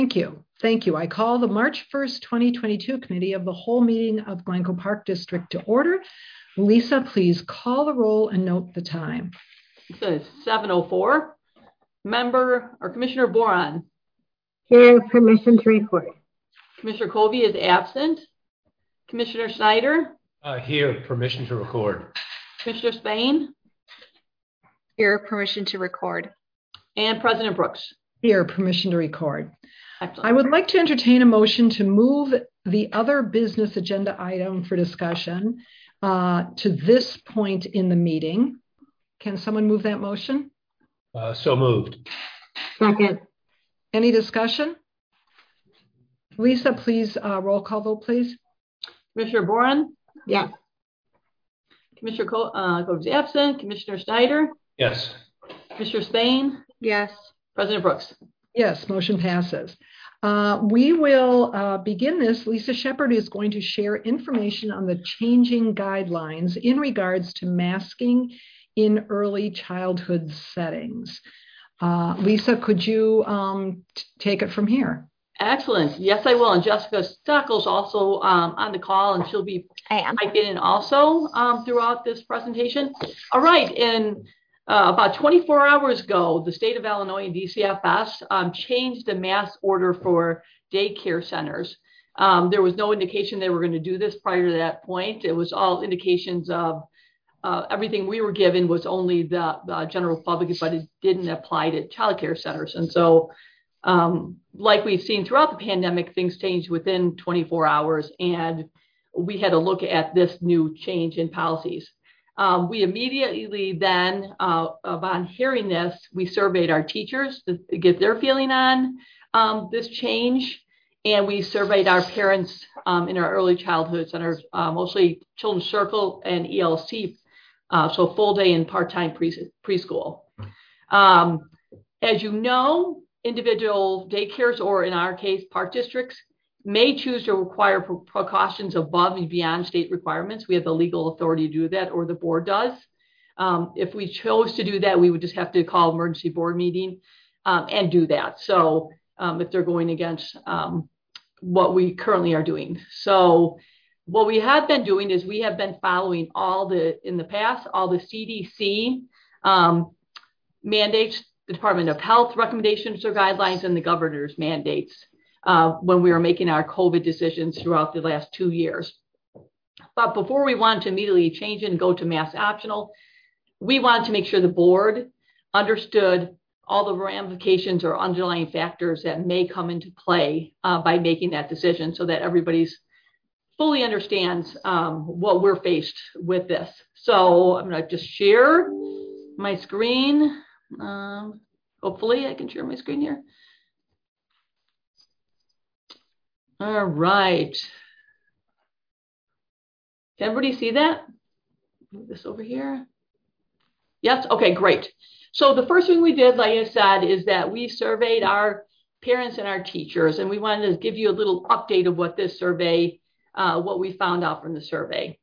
Thank you. Thank you. I call the March 1st, 2022 Committee of the Whole meeting of Glencoe Park District to order. Lisa, please call the roll and note the time. It's 7:04. Member or Commissioner Boron. Here, permission to record. Commissioner Colby is absent. Commissioner Snyder. Here, permission to record. Commissioner Spain. Here, permission to record. And President Brooks. Here, permission to record. Excellent. I would like to entertain a motion to move the other business agenda item for discussion to this point in the meeting. Can someone move that motion? So moved. Second. Any discussion? Lisa, please roll call vote, please. Commissioner Boron. Yes. Commissioner Colby is absent. Commissioner Snyder. Yes. Commissioner Spain. Yes. President Brooks. Yes, motion passes. We will begin this. Lisa Shepard is going to share information on the changing guidelines in regards to masking in early childhood settings. Lisa, could you take it from here? Excellent. Yes, I will. And Jessica Steckel's also on the call, and she'll be piping in also throughout this presentation. All right. And about 24 hours ago, the state of Illinois and DCFS changed the mask order for daycare centers. There was no indication they were going to do this prior to that point. It was all indications of everything we were given was only the general public, but it didn't apply to childcare centers. And so, like we've seen throughout the pandemic, things changed within 24 hours, and we had to look at this new change in policies. We immediately then, upon hearing this, we surveyed our teachers to get their feeling on this change. And we surveyed our parents in our early childhood centers, mostly Children's Circle and ELC, so full day and part-time preschool. As you know, individual daycares, or in our case, park districts, may choose to require precautions above and beyond state requirements. We have the legal authority to do that, or the board does. If we chose to do that, we would just have to call emergency board meeting and do that. So if they're going against what we currently are doing. So what we have been doing is we have been following in the past, all the CDC mandates, the Department of Health recommendations or guidelines, and the governor's mandates when we were making our COVID decisions throughout the last 2 years. But before we wanted to immediately change it and go to mask optional, we wanted to make sure the board understood all the ramifications or underlying factors that may come into play by making that decision, so that everybody's fully understands what we're faced with this. So I'm going to just share my screen. Hopefully I can share my screen here. All right. Can everybody see that? Move this over here. Yes. Okay, great. So the first thing we did, like I said, is that we surveyed our parents and our teachers, and we wanted to give you a little update of what this survey, what we found out from the survey.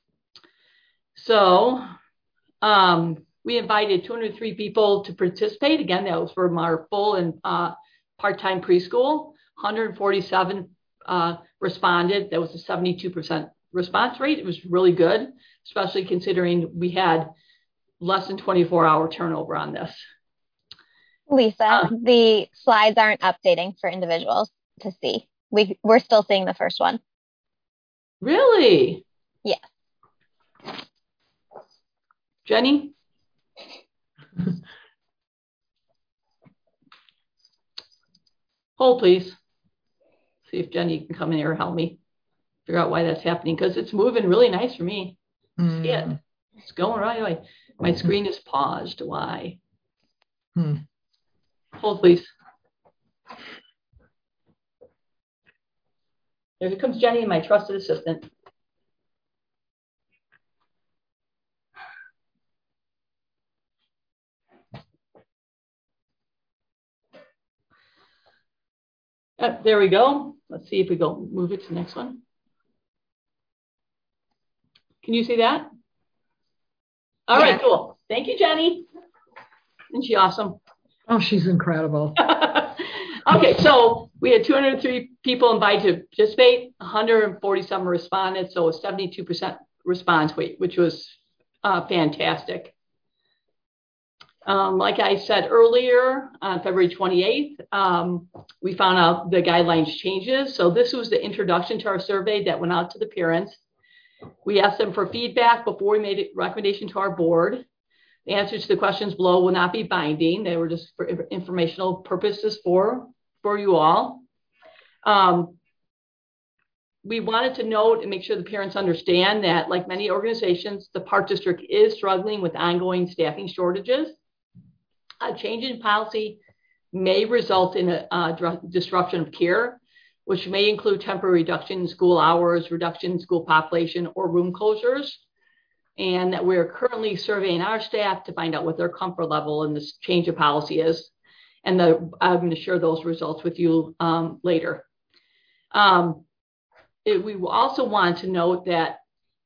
So we invited 203 people to participate. Again, that was from our full and part-time preschool. 147 responded. That was a 72% response rate. It was really good, especially considering we had less than 24-hour turnover on this. Lisa, the slides aren't updating for individuals to see. We're still seeing the first one. Really? Yes. Jenny? Hold, please. See if Jenny can come in here and help me figure out why that's happening, because it's moving really nice for me. See it? It's going right away. My screen is paused. Why? Hold, please. Here comes Jenny, my trusted assistant. There we go. Let's see if we go move it to the next one. Can you see that? All right, cool. Thank you, Jenny. Isn't she awesome? Oh, she's incredible. Okay, so we had 203 people invited to participate, 147 responded, so a 72% response rate, which was fantastic. Like I said earlier, on February 28th, we found out the guidelines changes. So this was the introduction to our survey that went out to the parents. We asked them for feedback before we made a recommendation to our board. The answers to the questions below will not be binding. They were just for informational purposes for you all. We wanted to note and make sure the parents understand that, like many organizations, the Park District is struggling with ongoing staffing shortages. A change in policy may result in a disruption of care, which may include temporary reduction in school hours, reduction in school population, or room closures. And that we're currently surveying our staff to find out what their comfort level in this change of policy is. And I'm going to share those results with you later. We also want to note that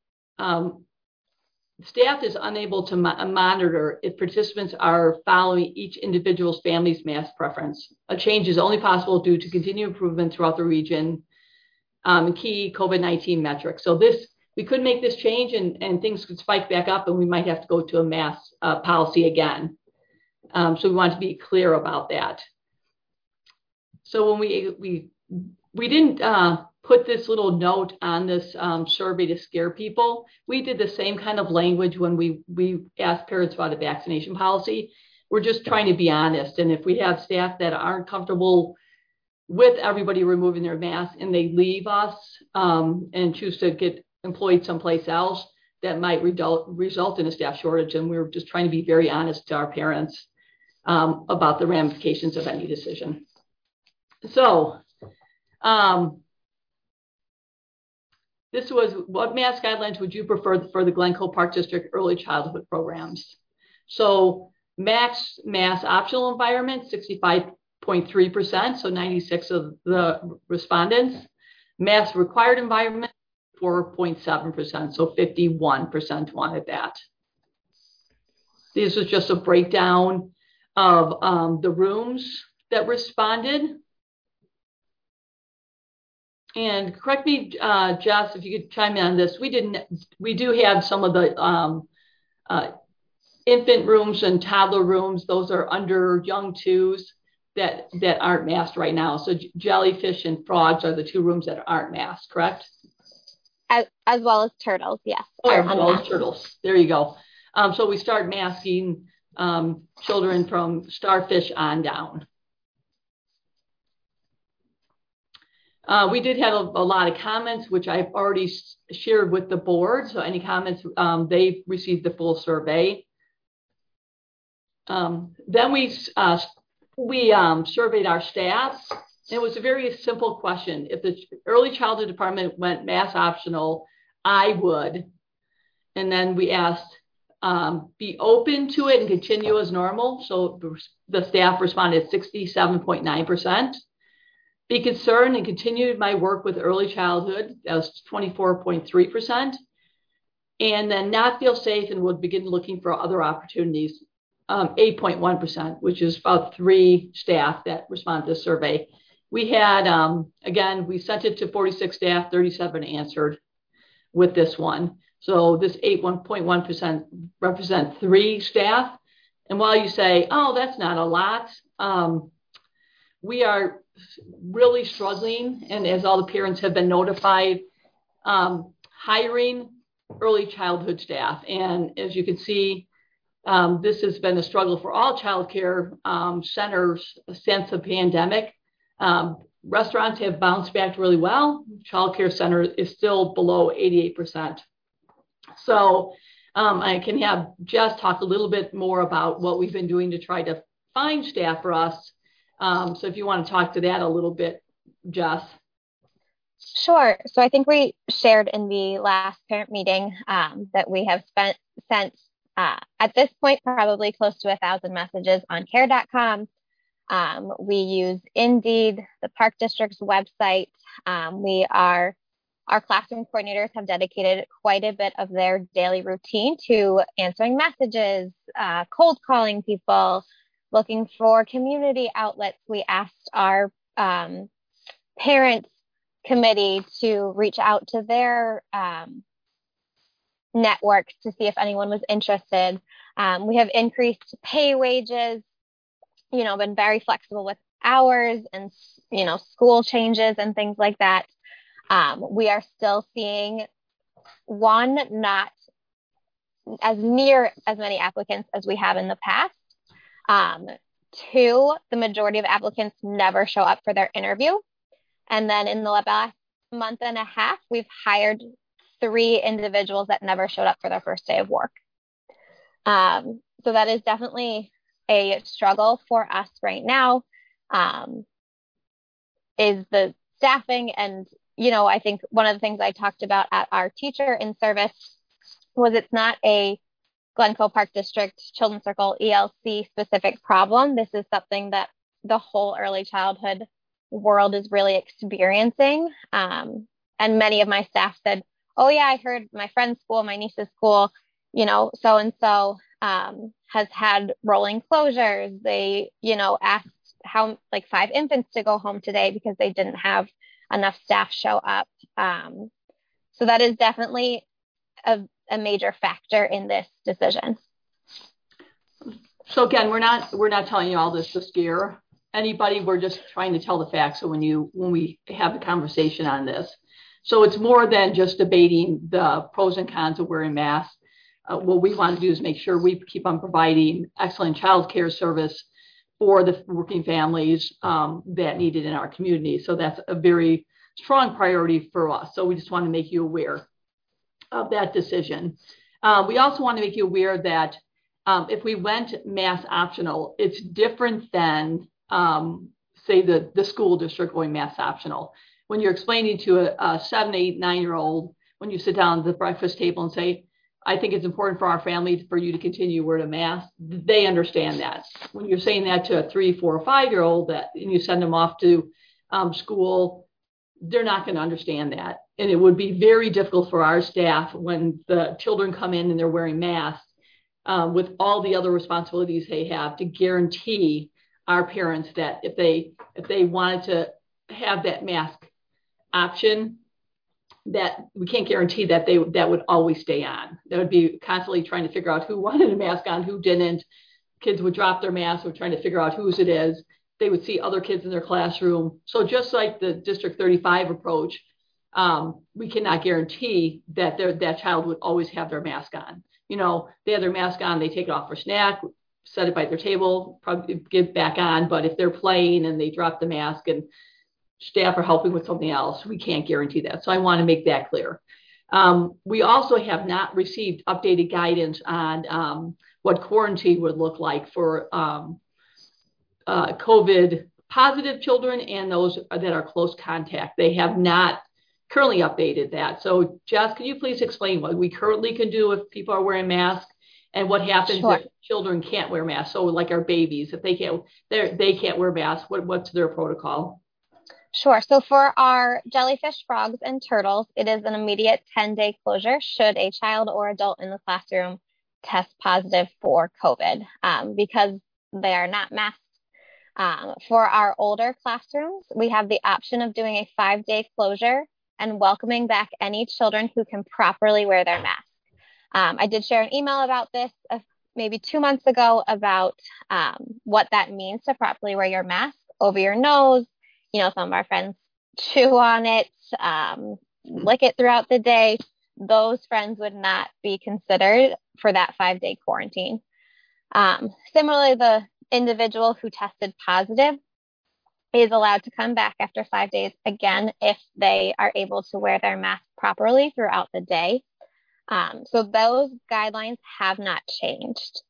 staff is unable to monitor if participants are following each individual's family's mask preference. A change is only possible due to continued improvement throughout the region in key COVID-19 metrics. So we could make this change and things could spike back up and we might have to go to a mask policy again. So we want to be clear about that. So when we didn't put this little note on this survey to scare people. We did the same kind of language when we asked parents about a vaccination policy. We're just trying to be honest. And if we have staff that aren't comfortable with everybody removing their mask and they leave us and choose to get employed someplace else, that might result in a staff shortage. And we're just trying to be very honest to our parents about the ramifications of any decision. So, this was, what mask guidelines would you prefer for the Glencoe Park District early childhood programs? So mask optional environment, 65.3%, so 96 of the respondents. Mask required environment, 4.7%, so 51% wanted that. This was just a breakdown of the rooms that responded. And correct me, Jess, if you could chime in on this. We do have some of the infant rooms and toddler rooms. Those are under young twos that aren't masked right now. So jellyfish and frogs are the two rooms that aren't masked, correct? As well as turtles, yes. Oh, as well as turtles. There you go. So we start masking children from starfish on down. We did have a lot of comments, which I've already shared with the board. So any comments, they've received the full survey. Then we surveyed our staff. It was a very simple question. If the early childhood department went mask optional, I would. And then we asked, be open to it and continue as normal. So the staff responded 67.9%. Be concerned and continued my work with early childhood. That was 24.3%. And then not feel safe and would begin looking for other opportunities, 8.1%, which is about 3 staff that responded to the survey. We had, again, we sent it to 46 staff, 37 answered with this one. So this 8.1% represent 3 staff. And while you say, oh, that's not a lot, we are really struggling, and as all the parents have been notified, hiring early childhood staff. And as you can see, this has been a struggle for all childcare centers since the pandemic. Restaurants have bounced back really well. Childcare center is still below 88%. So I can have Jess talk a little bit more about what we've been doing to try to find staff for us. So if you want to talk to that a little bit, Jess. Sure. So I think we shared in the last parent meeting that we have sent at this point probably close to 1,000 messages on care.com. We use Indeed, the Park District's website. Our classroom coordinators have dedicated quite a bit of their daily routine to answering messages, cold calling people, looking for community outlets. We asked our parents committee to reach out to their networks to see if anyone was interested. We have increased pay wages, been very flexible with hours and, school changes and things like that. We are still seeing, one, not as near as many applicants as we have in the past. Two, the majority of applicants never show up for their interview. And then in the last month and a half, we've hired 3 individuals that never showed up for their first day of work. So that is definitely a struggle for us right now, is the staffing. And, I think one of the things I talked about at our teacher in service was it's not a Glencoe Park District Children's Circle ELC specific problem. This is something that the whole early childhood world is really experiencing. And many of my staff said, oh yeah, I heard my friend's school, my niece's school, so-and-so has had rolling closures. They, asked how 5 infants to go home today because they didn't have enough staff show up. So that is definitely a major factor in this decision. So again, we're not telling you all this to scare anybody. We're just trying to tell the facts. So when we have a conversation on this, so it's more than just debating the pros and cons of wearing masks. What we want to do is make sure we keep on providing excellent child care service for the working families that need it in our community. So that's a very strong priority for us. So we just want to make you aware of that decision. We also want to make you aware that if we went mask optional, it's different than, say, the school district going mask optional. When you're explaining to a 7, 8, 9-year-old, when you sit down at the breakfast table and say, I think it's important for our family for you to continue wearing a mask, they understand that. When you're saying that to a 3, 4, or 5-year-old and you send them off to school, they're not going to understand that. And it would be very difficult for our staff when the children come in and they're wearing masks with all the other responsibilities they have to guarantee our parents that if they wanted to have that mask option, that we can't guarantee that that would always stay on. That would be constantly trying to figure out who wanted a mask on, who didn't. Kids would drop their masks. We're trying to figure out whose it is. They would see other kids in their classroom. So just like the District 35 approach, we cannot guarantee that that child would always have their mask on. They have their mask on, they take it off for snack, set it by their table, probably get it back on. But if they're playing and they drop the mask and staff are helping with something else, we can't guarantee that. So I want to make that clear. We also have not received updated guidance on what quarantine would look like for COVID positive children and those that are close contact. They have not currently updated that. So Jess, can you please explain what we currently can do if people are wearing masks and what happens if children can't wear masks? So like our babies, if they can't wear masks, what's their protocol? Sure. So for our jellyfish, frogs, and turtles, it is an immediate 10-day closure should a child or adult in the classroom test positive for COVID because they are not masked. For our older classrooms, we have the option of doing a 5-day closure and welcoming back any children who can properly wear their mask. I did share an email about this maybe 2 months ago about what that means to properly wear your mask over your nose. Some of our friends chew on it, lick it throughout the day. Those friends would not be considered for that 5-day quarantine. Similarly, the individual who tested positive is allowed to come back after 5 days again if they are able to wear their mask properly throughout the day. So those guidelines have not changed.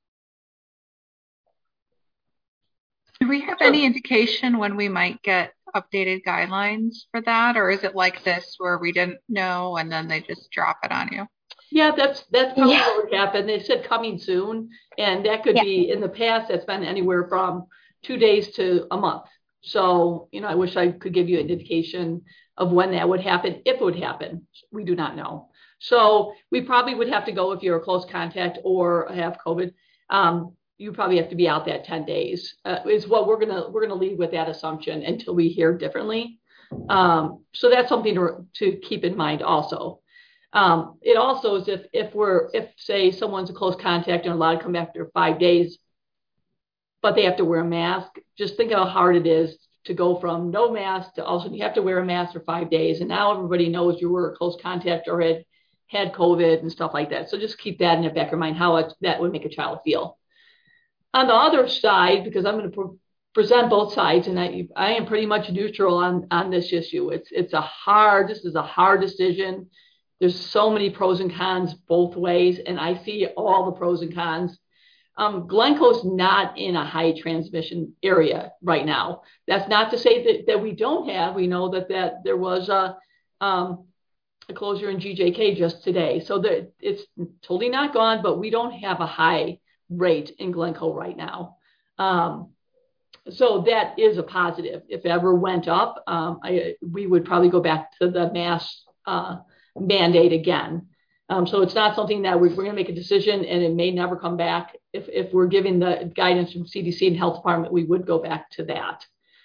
Do we have any indication when we might get updated guidelines for that? Or is it like this where we didn't know and then they just drop it on you? Yeah, that's probably what would happen. They said coming soon, and that could be, in the past, that's been anywhere from 2 days to a month. So, I wish I could give you an indication of when that would happen, if it would happen. We do not know. So we probably would have to go if you're a close contact or have COVID. you probably have to be out that 10 days is what we're gonna leave with that assumption until we hear differently. So that's something to keep in mind also. It also is if say someone's a close contact and allowed to come back after 5 days, but they have to wear a mask, just think how hard it is to go from no mask to also you have to wear a mask for 5 days. And now everybody knows you were a close contact or had COVID and stuff like that. So just keep that in the back of your mind, how that would make a child feel. On the other side, because I'm going to present both sides, and I am pretty much neutral on this issue. This is a hard decision. There's so many pros and cons both ways, and I see all the pros and cons. Glencoe's not in a high transmission area right now. That's not to say that we don't have. We know that there was a closure in GJK just today. So that it's totally not gone, but we don't have a high rate in Glencoe right now. So that is a positive. If it ever went up, we would probably go back to the mask mandate again. So it's not something that we're going to make a decision and it may never come back. If we're giving the guidance from CDC and Health Department, we would go back to that.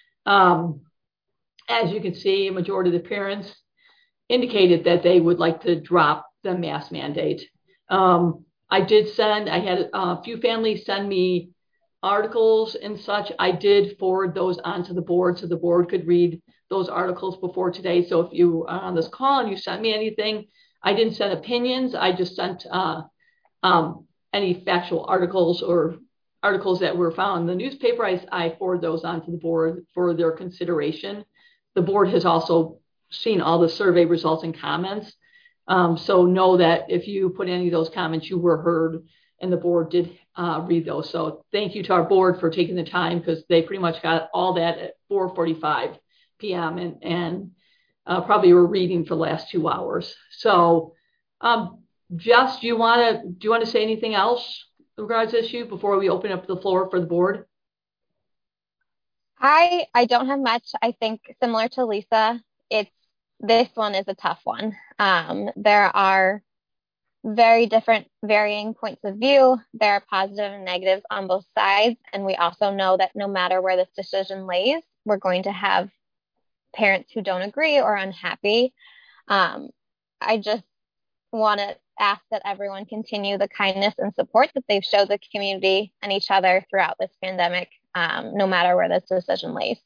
As you can see, a majority of the parents indicated that they would like to drop the mask mandate. I had a few families send me articles and such. I did forward those onto the board so the board could read those articles before today. So if you are on this call and you sent me anything, I didn't send opinions. I just sent any factual articles or articles that were found in the newspaper. I forward those onto the board for their consideration. The board has also seen all the survey results and comments. So know that if you put any of those comments, you were heard and the board did read those. So thank you to our board for taking the time because they pretty much got all that at 4:45 p.m. and probably were reading for the last 2 hours. So Jess, do you want to say anything else in regards to this issue before we open up the floor for the board? I don't have much. I think similar to Lisa, this one is a tough one. There are very different varying points of view. There are positive and negatives on both sides. And we also know that no matter where this decision lays, we're going to have parents who don't agree or unhappy. I just want to ask that everyone continue the kindness and support that they've showed the community and each other throughout this pandemic, no matter where this decision lays.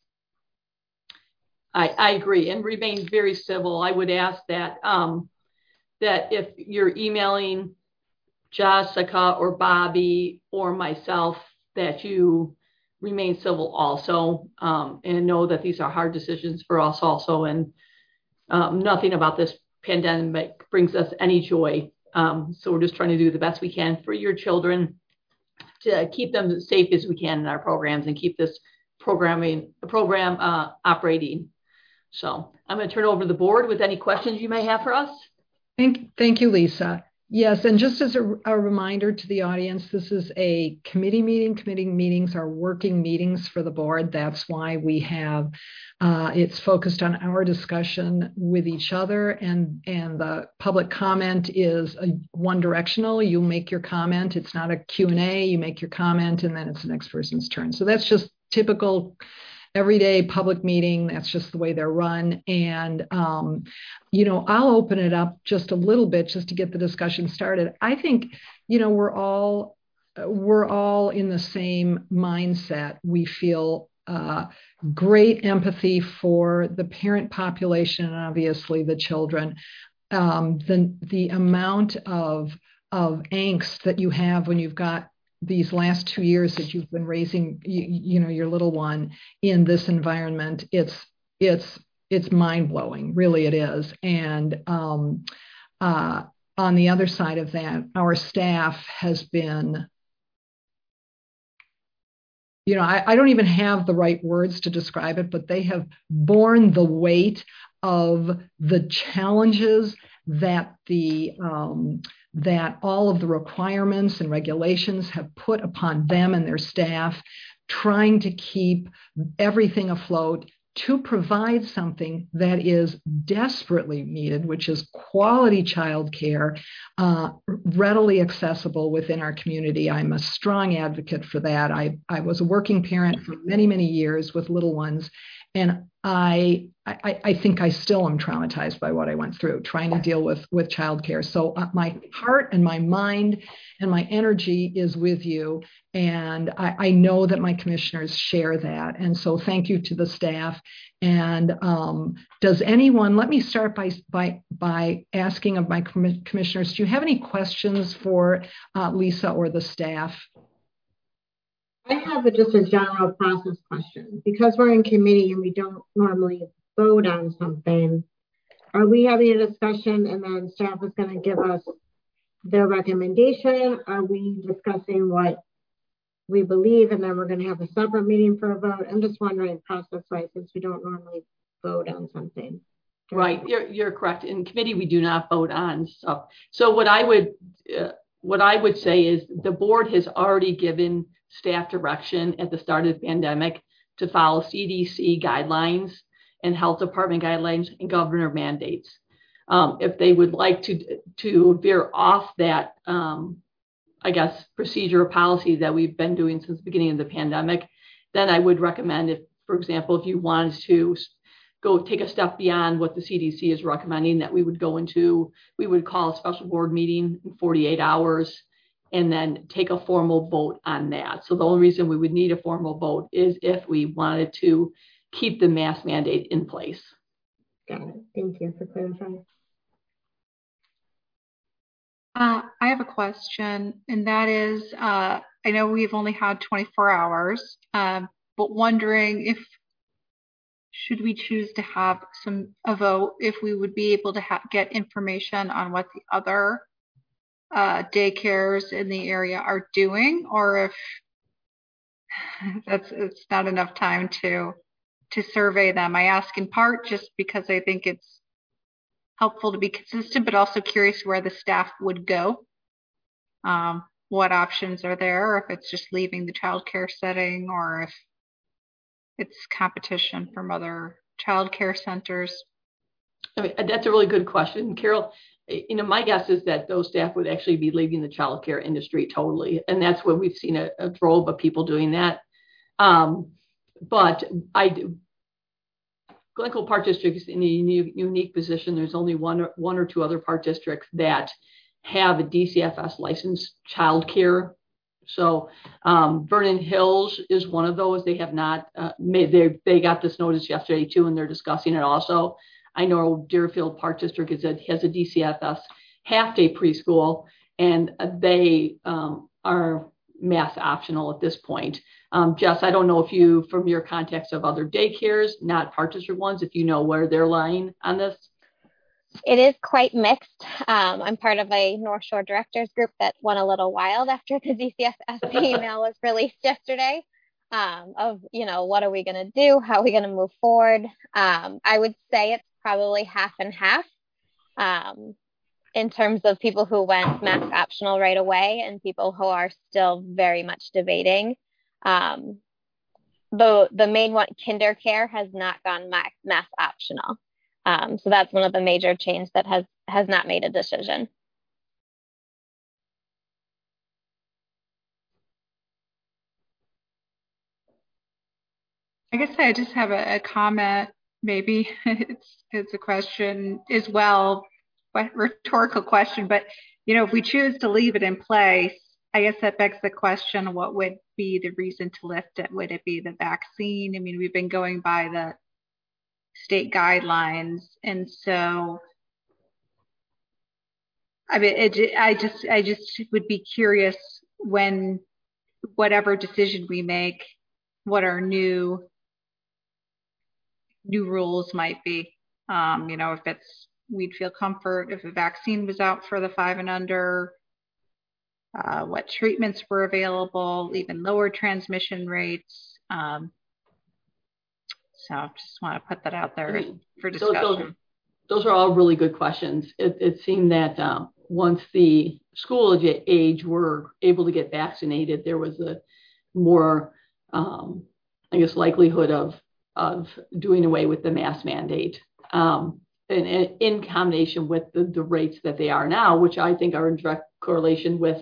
I agree, and remain very civil. I would ask that that if you're emailing Jessica or Bobby or myself, that you remain civil also, and know that these are hard decisions for us also, and nothing about this pandemic brings us any joy. So we're just trying to do the best we can for your children to keep them as safe as we can in our programs and keep this program operating. So I'm going to turn it over to the board with any questions you may have for us. Thank you, Lisa. Yes, and just as a reminder to the audience, this is a committee meeting. Committee meetings are working meetings for the board. That's why we have, it's focused on our discussion with each other, and the public comment is one directional. You make your comment. It's not a Q&A. You make your comment, and then it's the next person's turn. So that's just typical everyday public meeting. That's just the way they're run. And, I'll open it up just a little bit just to get the discussion started. I think, we're all in the same mindset. We feel great empathy for the parent population and obviously the children. The amount of angst that you have when you've got these last 2 years that you've been raising, your little one in this environment, it's mind blowing, really it is. And on the other side of that, our staff has been, I don't even have the right words to describe it, but they have borne the weight of the challenges that that all of the requirements and regulations have put upon them and their staff, trying to keep everything afloat, to provide something that is desperately needed, which is quality childcare, readily accessible within our community. I'm a strong advocate for that. I was a working parent for many, many years with little ones, and I think I still am traumatized by what I went through trying to deal with childcare. So my heart and my mind and my energy is with you. And I know that my commissioners share that. And so thank you to the staff. And does anyone, let me start by asking of my commissioners, do you have any questions for Lisa or the staff? I have just a general process question. Because we're in committee and we don't normally vote on something, are we having a discussion and then staff is going to give us their recommendation? Are we discussing what we believe and then we're going to have a separate meeting for a vote? I'm just wondering process-wise, since we don't normally vote on something. Right, you're correct. In committee, we do not vote on stuff. So what I would say is the board has already given staff direction at the start of the pandemic to follow CDC guidelines and health department guidelines and governor mandates. If they would like to veer off that, I guess, procedure or policy that we've been doing since the beginning of the pandemic, then I would recommend, if, for example, if you wanted to go take a step beyond what the CDC is recommending, that we would call a special board meeting in 48 hours and then take a formal vote on that. So the only reason we would need a formal vote is if we wanted to keep the mask mandate in place. Got it. Thank you for clarifying. I have a question, and that is, I know we've only had 24 hours, but wondering should we choose to have a vote, if we would be able to get information on what the other daycares in the area are doing, or if it's not enough time to survey them. I ask in part just because I think it's helpful to be consistent, but also curious where the staff would go. What options are there, if it's just leaving the childcare setting or if it's competition from other childcare centers. I mean, that's a really good question, Carol. My guess is that those staff would actually be leaving the childcare industry totally. And that's when we've seen a drove of people doing that. But Glencoe Park District is in a unique position. There's only one or two other park districts that have a DCFS licensed childcare. So Vernon Hills is one of those. They have not they got this notice yesterday too, and they're discussing it also. I know Deerfield Park District has a DCFS half-day preschool, and they are mask optional at this point. Jess, I don't know if you, from your context of other daycares, not Park District ones, if you know where they're lying on this. It is quite mixed. I'm part of a North Shore directors group that went a little wild after the DCFS email was released yesterday. Of, what are we going to do? How are we going to move forward? I would say it's probably half and half in terms of people who went mask optional right away and people who are still very much debating. The main one, kinder care, has not gone mask optional. So that's one of the major chains that has not made a decision. I guess I just have a comment. Maybe it's a question as well, but rhetorical question. But if we choose to leave it in place, I guess that begs the question: what would be the reason to lift it? Would it be the vaccine? I mean, we've been going by the state guidelines, and so I mean, I just would be curious when whatever decision we make, what our new rules might be. If we'd feel comfort if a vaccine was out for the 5 and under, what treatments were available, even lower transmission rates. So just want to put that out there for discussion. Those are all really good questions. It seemed that once the school age were able to get vaccinated, there was a more, likelihood of doing away with the mask mandate, and in combination with the rates that they are now, which I think are in direct correlation with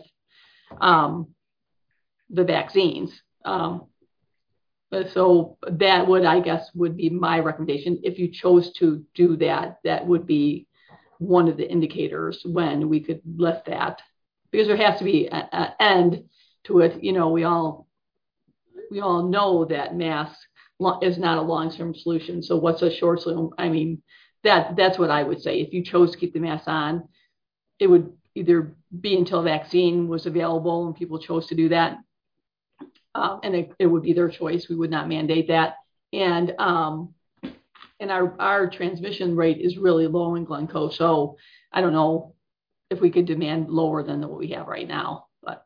the vaccines. So that would be my recommendation. If you chose to do that, that would be one of the indicators when we could lift that, because there has to be an end to it. You know, we all know that masks is not a long-term solution. So what's a short solution? I mean, that's what I would say. If you chose to keep the mask on, it would either be until vaccine was available and people chose to do that. And it would be their choice. We would not mandate that. And our transmission rate is really low in Glencoe. So I don't know if we could demand lower than what we have right now, but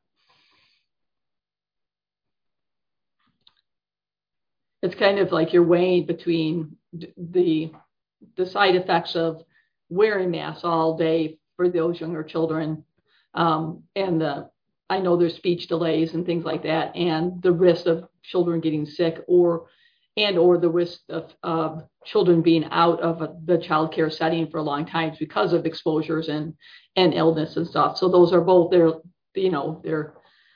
it's kind of like you're weighing between the side effects of wearing masks all day for those younger children, and I know there's speech delays and things like that, and the risk of children getting sick or the risk of children being out of the childcare setting for a long time because of exposures and illness and stuff. So those are both you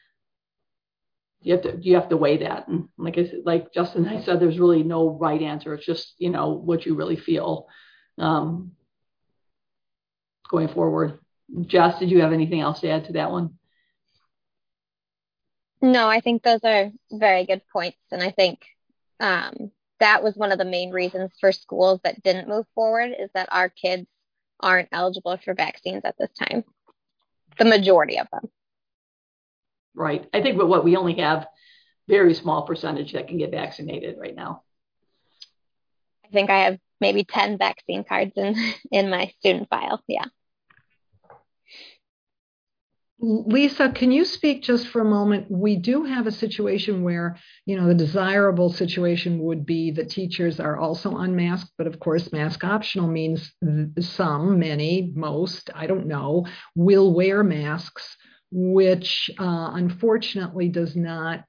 have to weigh that. And like Justin and I said, there's really no right answer. It's just, what you really feel going forward. Jess, did you have anything else to add to that one? No, I think those are very good points. And I think that was one of the main reasons for schools that didn't move forward, is that our kids aren't eligible for vaccines at this time. The majority of them. Right. I think we only have very small percentage that can get vaccinated right now. I think I have maybe 10 vaccine cards in my student file. Yeah. Lisa, can you speak just for a moment? We do have a situation where, the desirable situation would be that teachers are also unmasked, but of course, mask optional means some, many, most, I don't know, will wear masks, which unfortunately does not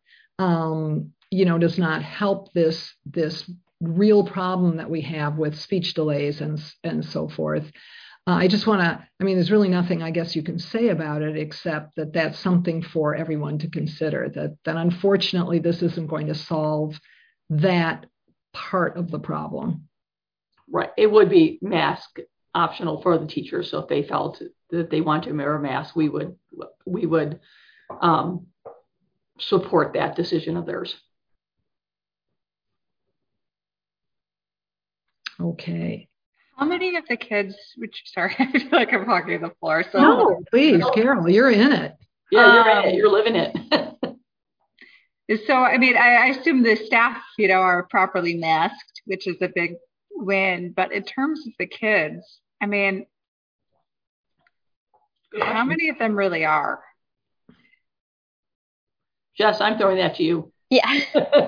help this real problem that we have with speech delays and so forth. I just want to, there's really nothing I guess you can say about it, except that that's something for everyone to consider, that unfortunately this isn't going to solve that part of the problem. Right. It would be mask optional for the teachers. So if they felt that they want to wear a mask, we would support that decision of theirs. Okay. How many of the kids, sorry, I feel like I'm hogging the floor. So no, please, Carol, you're in it. Yeah, you're in it. You're living it. So, I assume the staff, are properly masked, which is a big win. But in terms of the kids, how many of them really are? Jess, I'm throwing that to you. Yeah.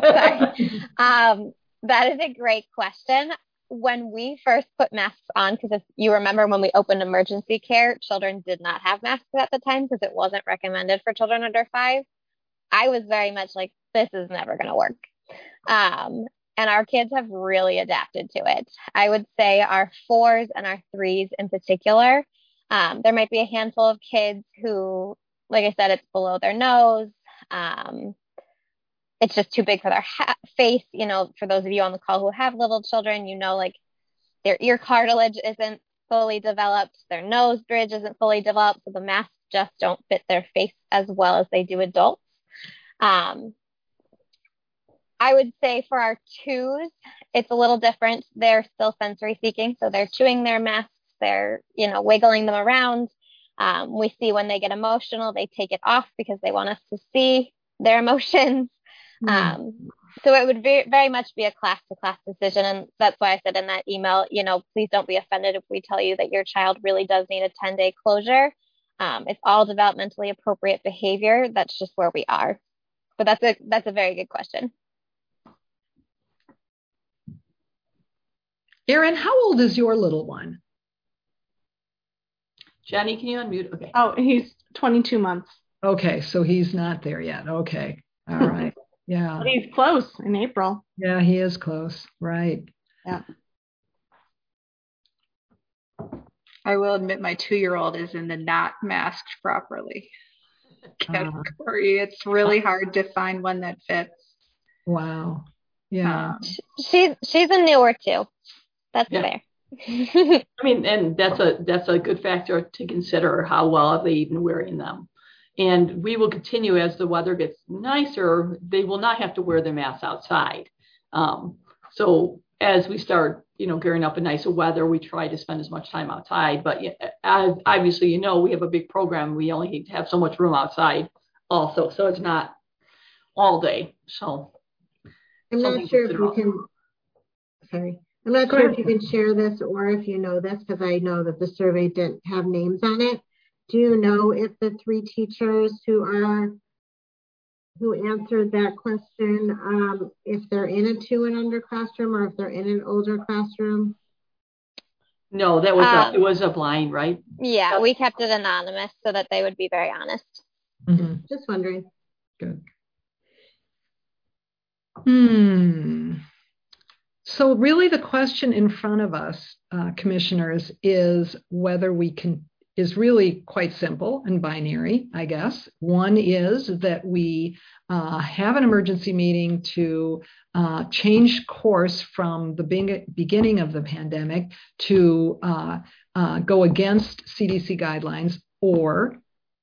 That is a great question. When we first put masks on, because if you remember when we opened emergency care, children did not have masks at the time because it wasn't recommended for children under 5. I was very much like, this is never going to work. And our kids have really adapted to it. I would say our 4s and our 3s in particular, there might be a handful of kids who, like I said, it's below their nose. It's just too big for their face. For those of you on the call who have little children, like their ear cartilage isn't fully developed. Their nose bridge isn't fully developed. So the masks just don't fit their face as well as they do adults. I would say for our 2s, it's a little different. They're still sensory seeking. So they're chewing their masks. They're, wiggling them around. We see when they get emotional, they take it off because they want us to see their emotions. So it would very much be a class-to-class decision. And that's why I said in that email, please don't be offended if we tell you that your child really does need a 10-day closure. It's all developmentally appropriate behavior. That's just where we are. But that's a very good question. Erin, how old is your little one? Jenny, can you unmute? Okay. Oh, he's 22 months. Okay, so he's not there yet. Okay. All right. Yeah. But he's close in April. Yeah, he is close. Right. Yeah. I will admit my 2-year-old is in the not masked properly category. It's really hard to find one that fits. Wow. Yeah. She's a newer too. That's fair. I mean, and that's a good factor to consider, how well are they even wearing them. And we will continue as the weather gets nicer, they will not have to wear their masks outside. So as we start, gearing up in nicer weather, we try to spend as much time outside. But obviously, we have a big program. We only have so much room outside also. So it's not all day. So I'm not sure if you can, sorry. I'm not sure if you can share this or if you know this, because I know that the survey didn't have names on it. Do you know if the 3 teachers who answered that question, if they're in a 2 and under classroom or if they're in an older classroom? No, that was it was a blind, right? Yeah, we kept it anonymous so that they would be very honest. Mm-hmm. Just wondering. Good. So really the question in front of us, commissioners, is whether we can, is really quite simple and binary, I guess. One is that we have an emergency meeting to change course from the beginning of the pandemic to go against CDC guidelines, or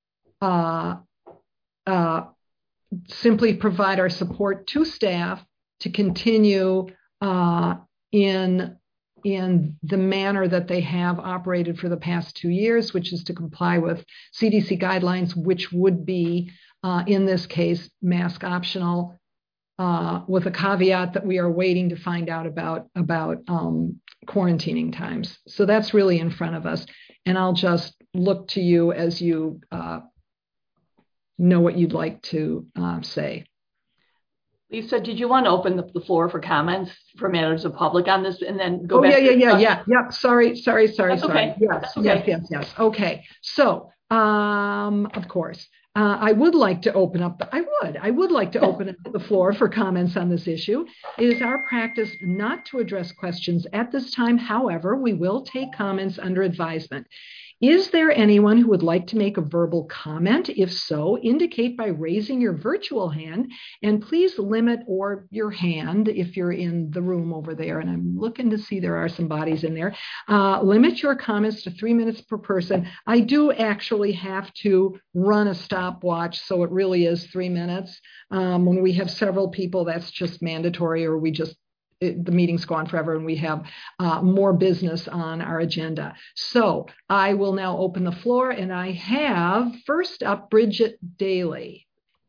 simply provide our support to staff to continue in the manner that they have operated for the past 2 years, which is to comply with CDC guidelines, which would be, in this case, mask optional, with a caveat that we are waiting to find out about quarantining times. So that's really in front of us. And I'll just look to you as you know what you'd like to say. Lisa, did you want to open the floor for comments for matters of public on this and then go back? Yeah. Sorry. Okay. Yes. Okay. So, of course, I would like to open up. I would like to open up the floor for comments on this issue. It is our practice not to address questions at this time. However, we will take comments under advisement. Is there anyone who would like to make a verbal comment? If so, indicate by raising your virtual hand, and please limit your hand if you're in the room over there. And I'm looking to see there are some bodies in there. Limit your comments to 3 minutes per person. I do actually have to run a stopwatch, so it really is 3 minutes. When we have several people, that's just mandatory, or the meeting's gone forever and we have more business on our agenda. So I will now open the floor, and I have first up Bridget Daly.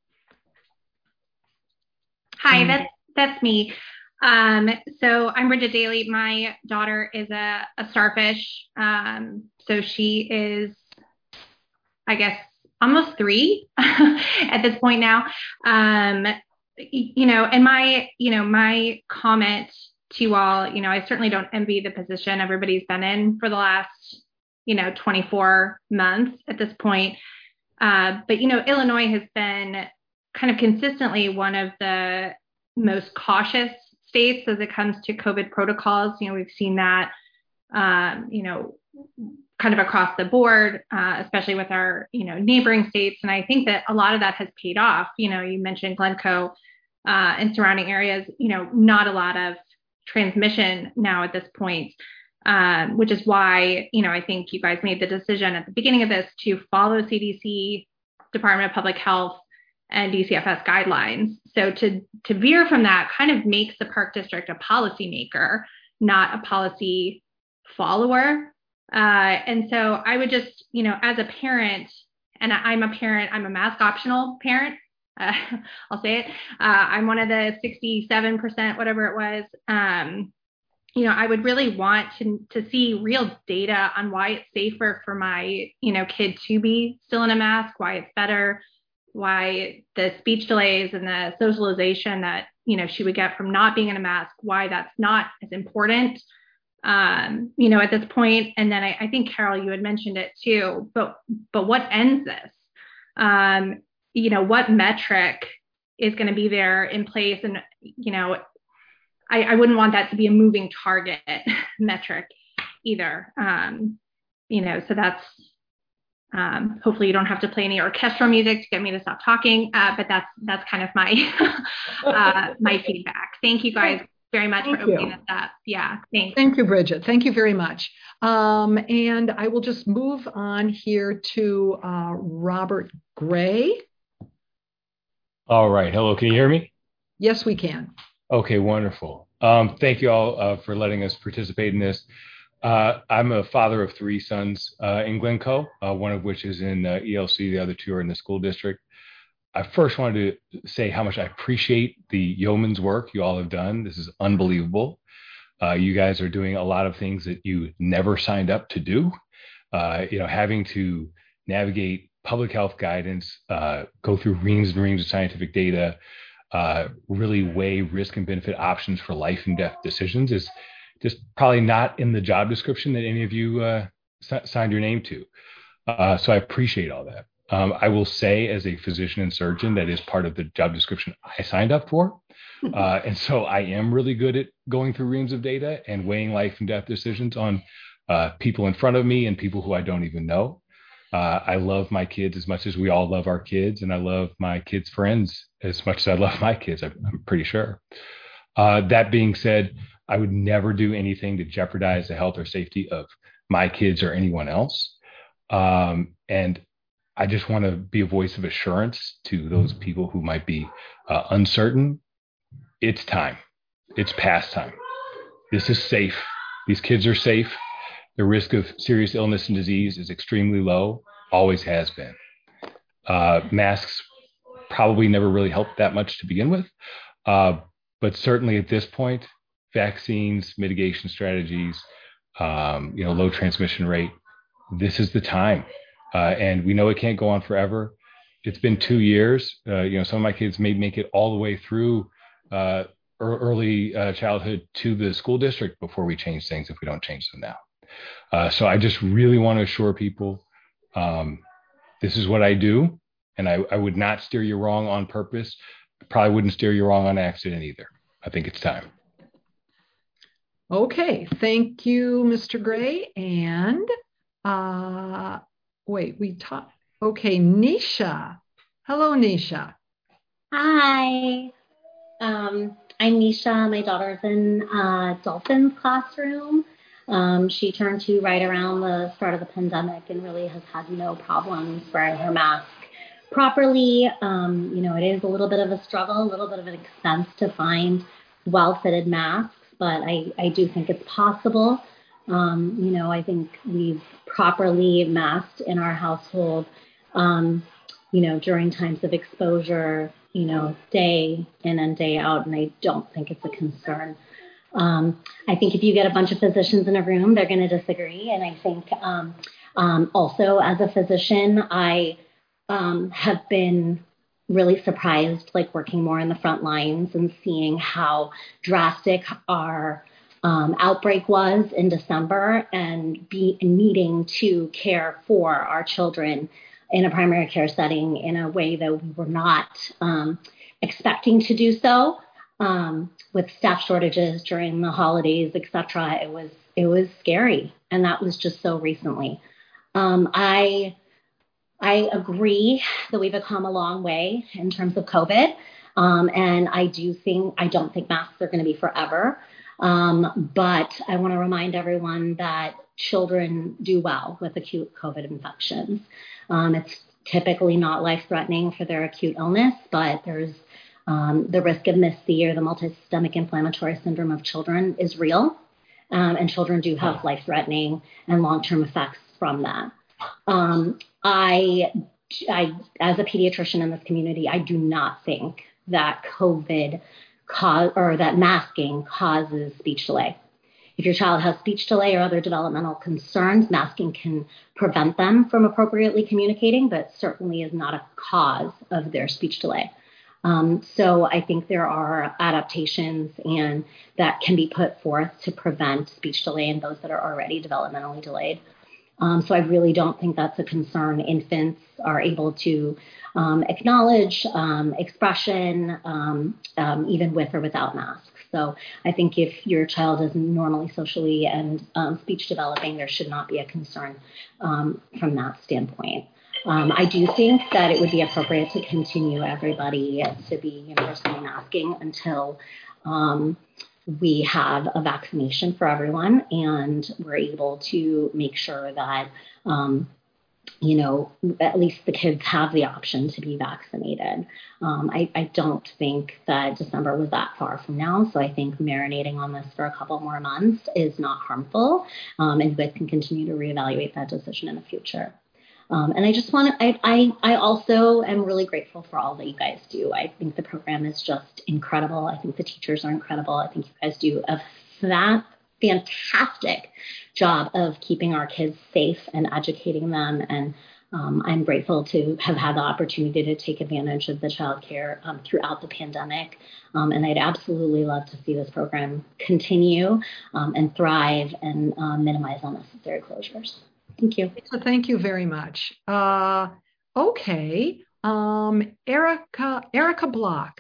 Hi, that's me. So I'm Bridget Daly. My daughter is a starfish. So she is, I guess, almost 3 at this point now. And my comment to you all, I certainly don't envy the position everybody's been in for the last, 24 months at this point. But, Illinois has been kind of consistently one of the most cautious states as it comes to COVID protocols. We've seen that, kind of across the board, especially with our, neighboring states. And I think that a lot of that has paid off. You mentioned Glencoe and surrounding areas, not a lot of transmission now at this point, which is why, I think you guys made the decision at the beginning of this to follow CDC, Department of Public Health, and DCFS guidelines. So to veer from that kind of makes the Park District a policymaker, not a policy follower. And so I would just, as a parent, and I'm a mask optional parent. I'll say it. I'm one of the 67%, whatever it was. I would really want to see real data on why it's safer for my, kid to be still in a mask, why it's better, why the speech delays and the socialization that, she would get from not being in a mask, why that's not as important. At this point. And then I think, Carol, you had mentioned it too, but what ends this? What metric is going to be there in place. And, I wouldn't want that to be a moving target metric either. So that's, hopefully you don't have to play any orchestral music to get me to stop talking. But that's kind of my, my feedback. Thank you guys very much for opening this up. Yeah, thanks. Thank you, Bridget. Thank you very much. And I will just move on here to Robert Gray. All right. Hello. Can you hear me? Yes, we can. Okay, wonderful. Thank you all for letting us participate in this. I'm a father of 3 sons in Glencoe, one of which is in ELC, the other 2 are in the school district. I first wanted to say how much I appreciate the yeoman's work you all have done. This is unbelievable. You guys are doing a lot of things that you never signed up to do. Having to navigate public health guidance, go through reams and reams of scientific data, really weigh risk and benefit options for life and death decisions is just probably not in the job description that any of you signed your name to. So I appreciate all that. I will say, as a physician and surgeon, that is part of the job description I signed up for. And so I am really good at going through reams of data and weighing life and death decisions on people in front of me and people who I don't even know. I love my kids as much as we all love our kids, and I love my kids' friends as much as I love my kids, I'm pretty sure. That being said, I would never do anything to jeopardize the health or safety of my kids or anyone else. And I just want to be a voice of assurance to those people who might be uncertain. It's time. It's past time. This is safe. These kids are safe. The risk of serious illness and disease is extremely low, always has been. Masks probably never really helped that much to begin with. But certainly at this point, vaccines, mitigation strategies, low transmission rate, this is the time. And we know it can't go on forever. It's been 2 years. Some of my kids may make it all the way through early childhood to the school district before we change things if we don't change them now. So I just really want to assure people this is what I do, and I would not steer you wrong on purpose. I probably wouldn't steer you wrong on accident either. I think it's time. Okay, thank you, Mr. Gray. And okay, Nisha. Hello, Nisha. Hi. I'm Nisha. My daughter's in Dolphin's classroom. She turned 2 right around the start of the pandemic and really has had no problems wearing her mask properly. It is a little bit of a struggle, a little bit of an expense to find well-fitted masks, but I do think it's possible. I think we've properly masked in our household, during times of exposure, day in and day out, and I don't think it's a concern. I think if you get a bunch of physicians in a room, they're going to disagree. And I think also as a physician, I have been really surprised, working more in the front lines and seeing how drastic our outbreak was in December and needing to care for our children in a primary care setting in a way that we were not expecting to do so. With staff shortages during the holidays, et cetera, it was scary. And that was just so recently. I agree that we've come a long way in terms of COVID. And I don't think masks are going to be forever. But I want to remind everyone that children do well with acute COVID infections. It's typically not life-threatening for their acute illness, but there's the risk of MIS-C, or the multisystemic inflammatory syndrome of children, is real. And children do have life-threatening and long-term effects from that. I, as a pediatrician in this community, I do not think that that masking causes speech delay. If your child has speech delay or other developmental concerns, masking can prevent them from appropriately communicating, but certainly is not a cause of their speech delay. So I think there are adaptations that can be put forth to prevent speech delay in those that are already developmentally delayed. So I really don't think that's a concern. Infants are able to acknowledge expression, even with or without masks. So I think if your child is normally socially and speech developing, there should not be a concern from that standpoint. I do think that it would be appropriate to continue everybody to be universally masking until we have a vaccination for everyone and we're able to make sure that, at least the kids have the option to be vaccinated. I don't think that December was that far from now. So I think marinating on this for a couple more months is not harmful. And you guys can continue to reevaluate that decision in the future. And I just want to, I also am really grateful for all that you guys do. I think the program is just incredible. I think the teachers are incredible. I think you guys do a fantastic job of keeping our kids safe and educating them. And I'm grateful to have had the opportunity to take advantage of the childcare throughout the pandemic. And I'd absolutely love to see this program continue and thrive and minimize unnecessary closures. Thank you. So thank you very much. Okay. Erica Block.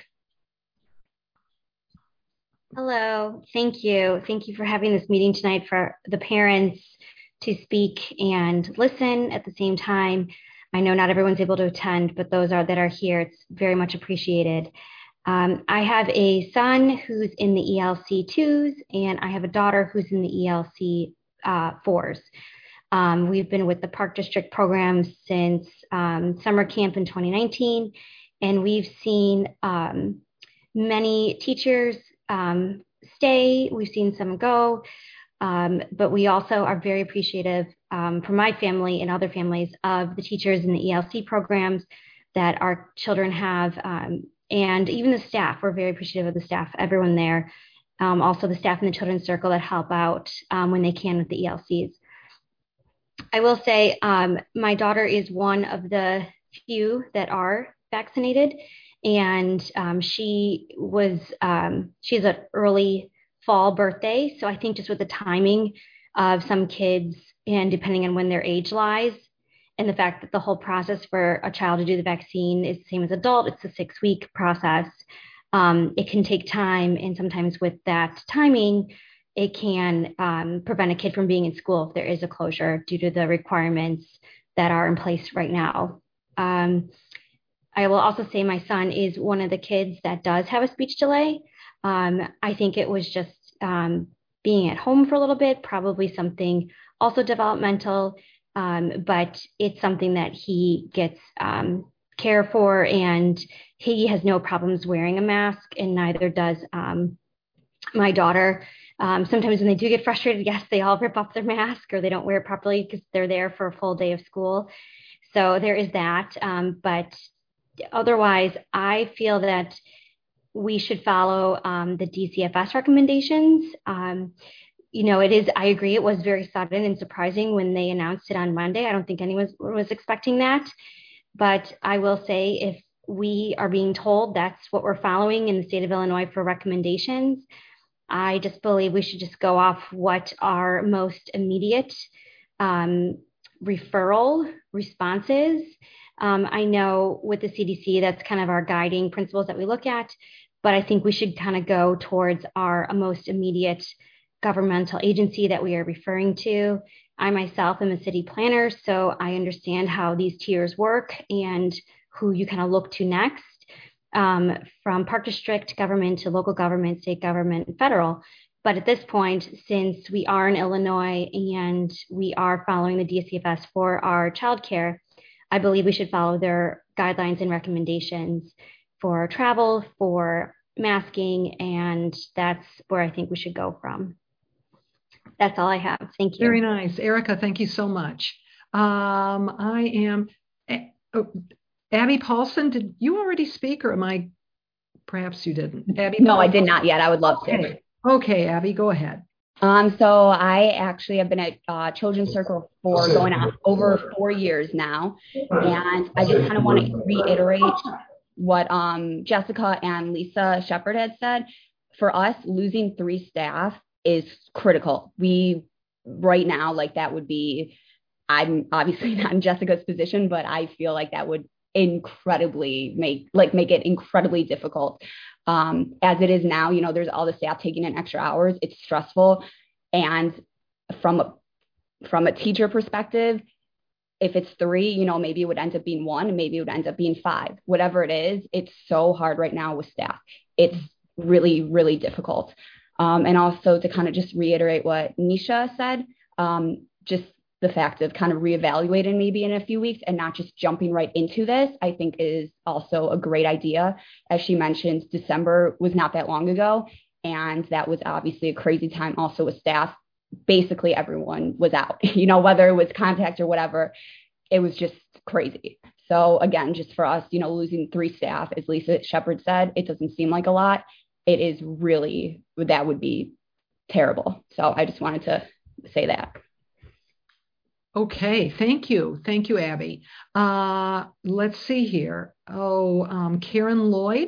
Hello. Thank you. Thank you for having this meeting tonight for the parents to speak and listen at the same time. I know not everyone's able to attend, but those that are here, it's very much appreciated. I have a son who's in the ELC 2s, and I have a daughter who's in the ELC 4s. We've been with the Park District program since summer camp in 2019, and we've seen many teachers stay. We've seen some go, but we also are very appreciative from my family and other families of the teachers in the ELC programs that our children have, and even the staff. We're very appreciative of the staff, everyone there, also the staff in the Children's Circle that help out when they can with the ELCs. I will say my daughter is one of the few that are vaccinated, and she has an early fall birthday. So I think just with the timing of some kids and depending on when their age lies, and the fact that the whole process for a child to do the vaccine is the same as adult, it's a 6-week process. It can take time, and sometimes with that timing, it can prevent a kid from being in school if there is a closure due to the requirements that are in place right now. I will also say my son is one of the kids that does have a speech delay. I think it was just being at home for a little bit, probably something also developmental, but it's something that he gets care for, and he has no problems wearing a mask, and neither does my daughter. Sometimes when they do get frustrated, yes, they all rip off their mask or they don't wear it properly because they're there for a full day of school. So there is that. But otherwise, I feel that we should follow the DCFS recommendations. I agree, it was very sudden and surprising when they announced it on Monday. I don't think anyone was expecting that. But I will say, if we are being told that's what we're following in the state of Illinois for recommendations, I just believe we should just go off what our most immediate referral response is. I know with the CDC, that's kind of our guiding principles that we look at, but I think we should kind of go towards our most immediate governmental agency that we are referring to. I myself am a city planner, so I understand how these tiers work and who you kind of look to next. From Park District government to local government, state government, and federal. But at this point, since we are in Illinois and we are following the DCFS for our childcare, I believe we should follow their guidelines and recommendations for travel, for masking, and that's where I think we should go from. That's all I have. Thank you. Very nice. Erica, thank you so much. Abby Paulson, did you already speak, or perhaps you didn't? Abby? No, I did not yet. I would love to. Okay, Abby, go ahead. So I actually have been at Children's Circle for going on over 4 years now. And I just kind of want to reiterate what Jessica and Lisa Shepard had said. For us, losing 3 staff is critical. Right now, that would be I'm obviously not in Jessica's position, but I feel like that would incredibly make it incredibly difficult. As it is now, there's all the staff taking in extra hours. It's stressful. And from a teacher perspective, if it's 3, maybe it would end up being 1, and maybe it would end up being 5, whatever it is. It's so hard right now with staff. It's really, really difficult. And also to kind of just reiterate what Nisha said, just the fact of kind of reevaluating maybe in a few weeks and not just jumping right into this, I think is also a great idea. As she mentioned, December was not that long ago, and that was obviously a crazy time also with staff. Basically everyone was out, whether it was contact or whatever, it was just crazy. So again, just for us, losing 3 staff, as Lisa Shepard said, it doesn't seem like a lot. It is really, that would be terrible. So I just wanted to say that. Okay, thank you. Thank you, Abby. Let's see here. Karen Lloyd.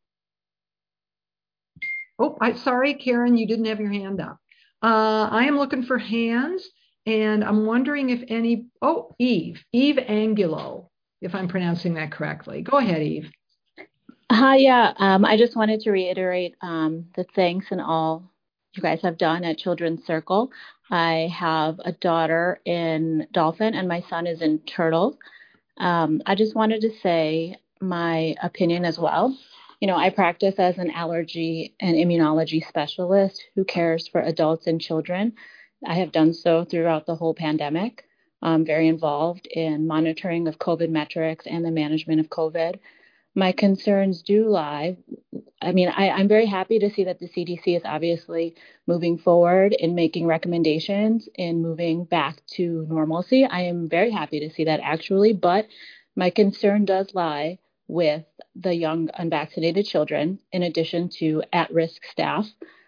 Sorry, Karen, you didn't have your hand up. I am looking for hands, and I'm wondering if Eve Angulo, if I'm pronouncing that correctly. Go ahead, Eve. Hi, I just wanted to reiterate the thanks and all you guys have done at Children's Circle. I have a daughter in Dolphin and my son is in Turtle. I just wanted to say my opinion as well. I practice as an allergy and immunology specialist who cares for adults and children. I have done so throughout the whole pandemic. I'm very involved in monitoring of COVID metrics and the management of COVID. My concerns do lie. I'm very happy to see that the CDC is obviously moving forward in making recommendations and moving back to normalcy. I am very happy to see that actually, but my concern does lie with the young unvaccinated children, in addition to at-risk staff.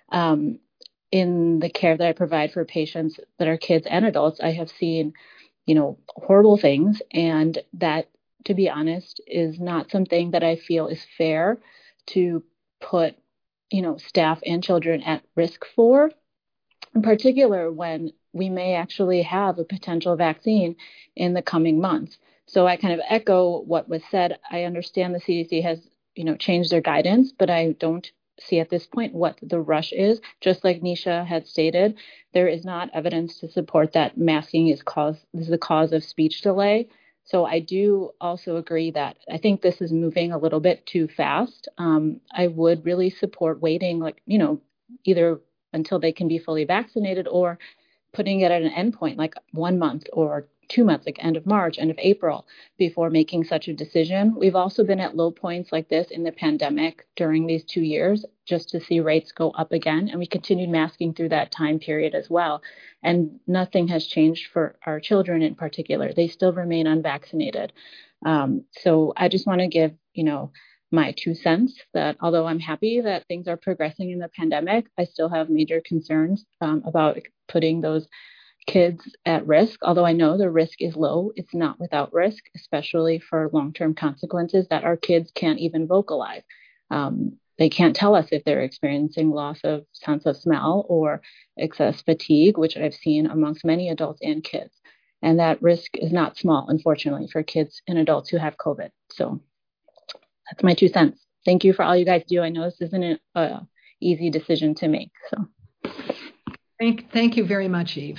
In the care that I provide for patients that are kids and adults, I have seen, horrible things, and that, to be honest, is not something that I feel is fair to put, staff and children at risk for, in particular when we may actually have a potential vaccine in the coming months. So I kind of echo what was said. I understand the CDC has, changed their guidance, but I don't see at this point what the rush is. Just like Nisha had stated, there is not evidence to support that masking is the cause of speech delay. So I do also agree that I think this is moving a little bit too fast. I would really support waiting, either until they can be fully vaccinated or putting it at an endpoint, like 1 month or 2 months, like end of March, end of April, before making such a decision. We've also been at low points like this in the pandemic during these 2 years, just to see rates go up again. And we continued masking through that time period as well. And nothing has changed for our children in particular. They still remain unvaccinated. So I just want to give, my 2 cents that although I'm happy that things are progressing in the pandemic, I still have major concerns about putting those kids at risk. Although I know the risk is low, it's not without risk, especially for long-term consequences that our kids can't even vocalize. They can't tell us if they're experiencing loss of sense of smell or excess fatigue, which I've seen amongst many adults and kids. And that risk is not small, unfortunately, for kids and adults who have COVID. So that's my 2 cents. Thank you for all you guys do. I know this isn't an easy decision to make. So thank you very much, Eve.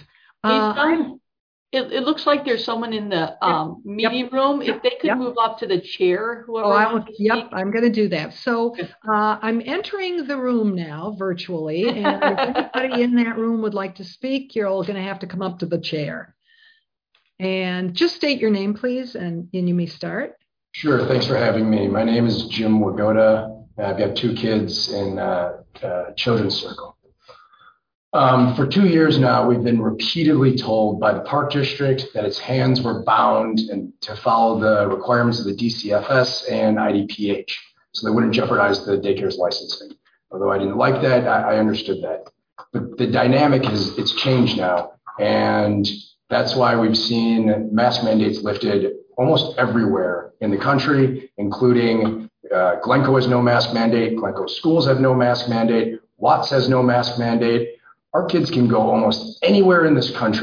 It looks like there's someone in the meeting room. If they could move up to the chair, whoever. I'm going to do that. So I'm entering the room now virtually, and if anybody in that room would like to speak, you're all going to have to come up to the chair. And just state your name, please, and you may start. Sure. Thanks for having me. My name is Jim Wagoda. I've got 2 kids in Children's Circle. For 2 years now, we've been repeatedly told by the Park District that its hands were bound and to follow the requirements of the DCFS and IDPH, so they wouldn't jeopardize the daycare's licensing. Although I didn't like that, I understood that. But the dynamic it's changed now, and that's why we've seen mask mandates lifted almost everywhere in the country, including Glencoe has no mask mandate, Glencoe schools have no mask mandate, Watts has no mask mandate. Our kids can go almost anywhere in this country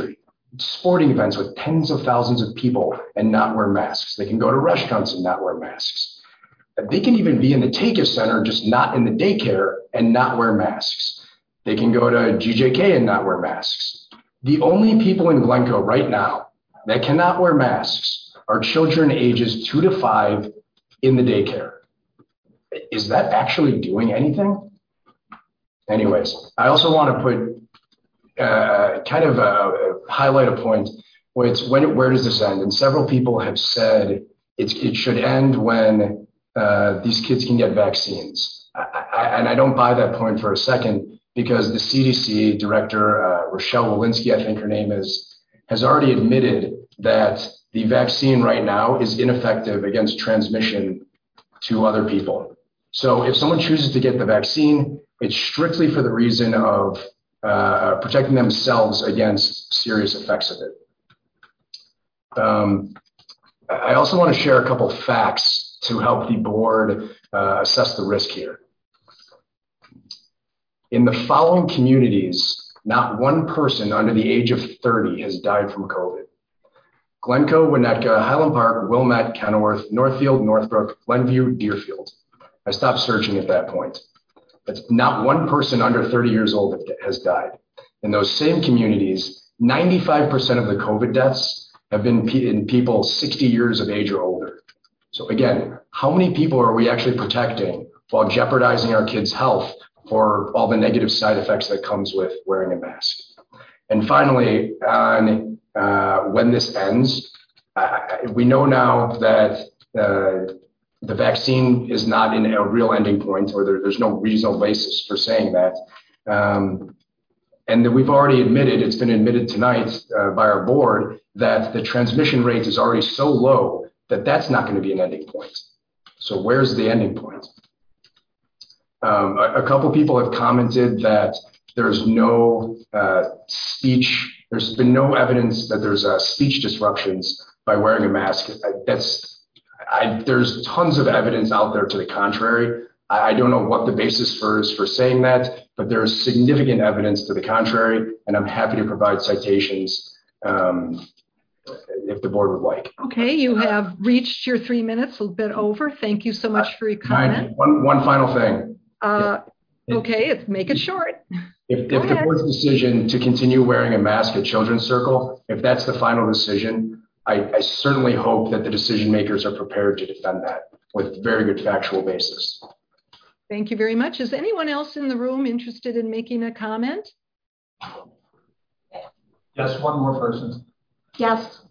sporting events with tens of thousands of people and not wear masks. They can go to restaurants and not wear masks. They can even be in the Takis Center, just not in the daycare, and not wear masks. They can go to GJK and not wear masks. The only people in Glencoe right now that cannot wear masks are children ages 2 to 5 in the daycare. Is that actually doing anything? Anyways, I also want to put highlight a point where where does this end? And several people have said it should end when these kids can get vaccines. And I don't buy that point for a second, because the CDC director, Rochelle Walensky, I think her name is, has already admitted that the vaccine right now is ineffective against transmission to other people. So if someone chooses to get the vaccine, it's strictly for the reason of protecting themselves against serious effects of it. I also want to share a couple facts to help the board assess the risk here. In the following communities, not one person under the age of 30 has died from COVID: Glencoe, Winnetka, Highland Park, Wilmette, Kenilworth, Northfield, Northbrook, Glenview, Deerfield. I stopped searching at that point. That's not one person under 30 years old has died. In those same communities, 95% of the COVID deaths have been in people 60 years of age or older. So again, how many people are we actually protecting while jeopardizing our kids' health for all the negative side effects that comes with wearing a mask? And finally, on when this ends, we know now that the vaccine is not in a real ending point, or there's no reasonable basis for saying that. And that we've already admitted, it's been admitted tonight by our board, that the transmission rate is already so low that that's not going to be an ending point. So where's the ending point? A couple people have commented that there's no speech, there's been no evidence that there's speech disruptions by wearing a mask. There's tons of evidence out there to the contrary. I don't know what the basis is for saying that, but there's significant evidence to the contrary, and I'm happy to provide citations if the board would like. Okay, you have reached your 3 minutes, a little bit over. Thank you so much for your comment. One final thing. Okay, make it short. If the board's decision to continue wearing a mask at Children's Circle, if that's the final decision, I certainly hope that the decision makers are prepared to defend that with very good factual basis. Thank you very much. Is anyone else in the room interested in making a comment? Yes, one more person. Yes.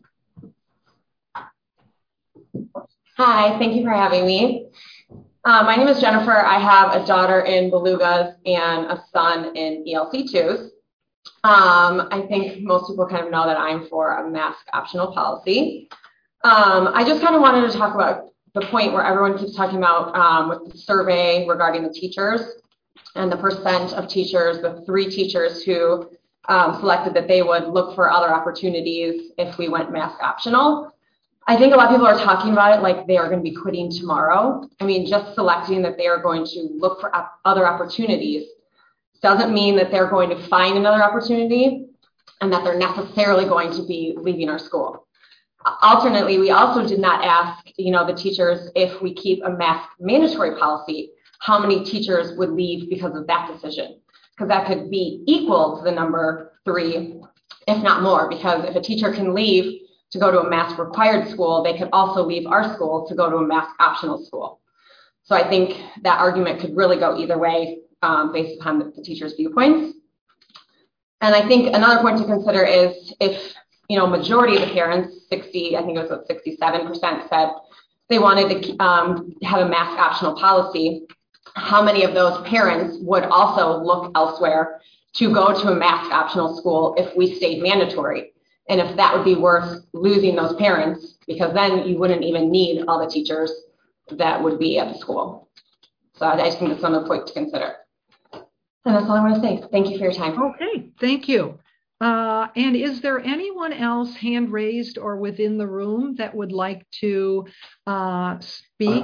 Hi, thank you for having me. My name is Jennifer. I have a daughter in Belugas and a son in ELC2s. I think most people kind of know that I'm for a mask optional policy. I just kind of wanted to talk about the point where everyone keeps talking about with the survey regarding the teachers and the percent of teachers, the 3 teachers who selected that they would look for other opportunities if we went mask optional. I think a lot of people are talking about it like they are going to be quitting tomorrow. I mean, just selecting that they are going to look for other opportunities doesn't mean that they're going to find another opportunity and that they're necessarily going to be leaving our school. Alternately, we also did not ask, the teachers, if we keep a mask mandatory policy, how many teachers would leave because of that decision? Because that could be equal to the number 3, if not more, because if a teacher can leave to go to a mask required school, they could also leave our school to go to a mask optional school. So I think that argument could really go either way based upon the teachers' viewpoints. And I think another point to consider is if, majority of the parents, 60, I think it was about 67% said they wanted to have a mask optional policy, how many of those parents would also look elsewhere to go to a mask optional school if we stayed mandatory? And if that would be worth losing those parents, because then you wouldn't even need all the teachers that would be at the school. So I just think that's another point to consider. And that's all I want to say. Thank you for your time. Okay, thank you. And is there anyone else hand raised or within the room that would like to speak?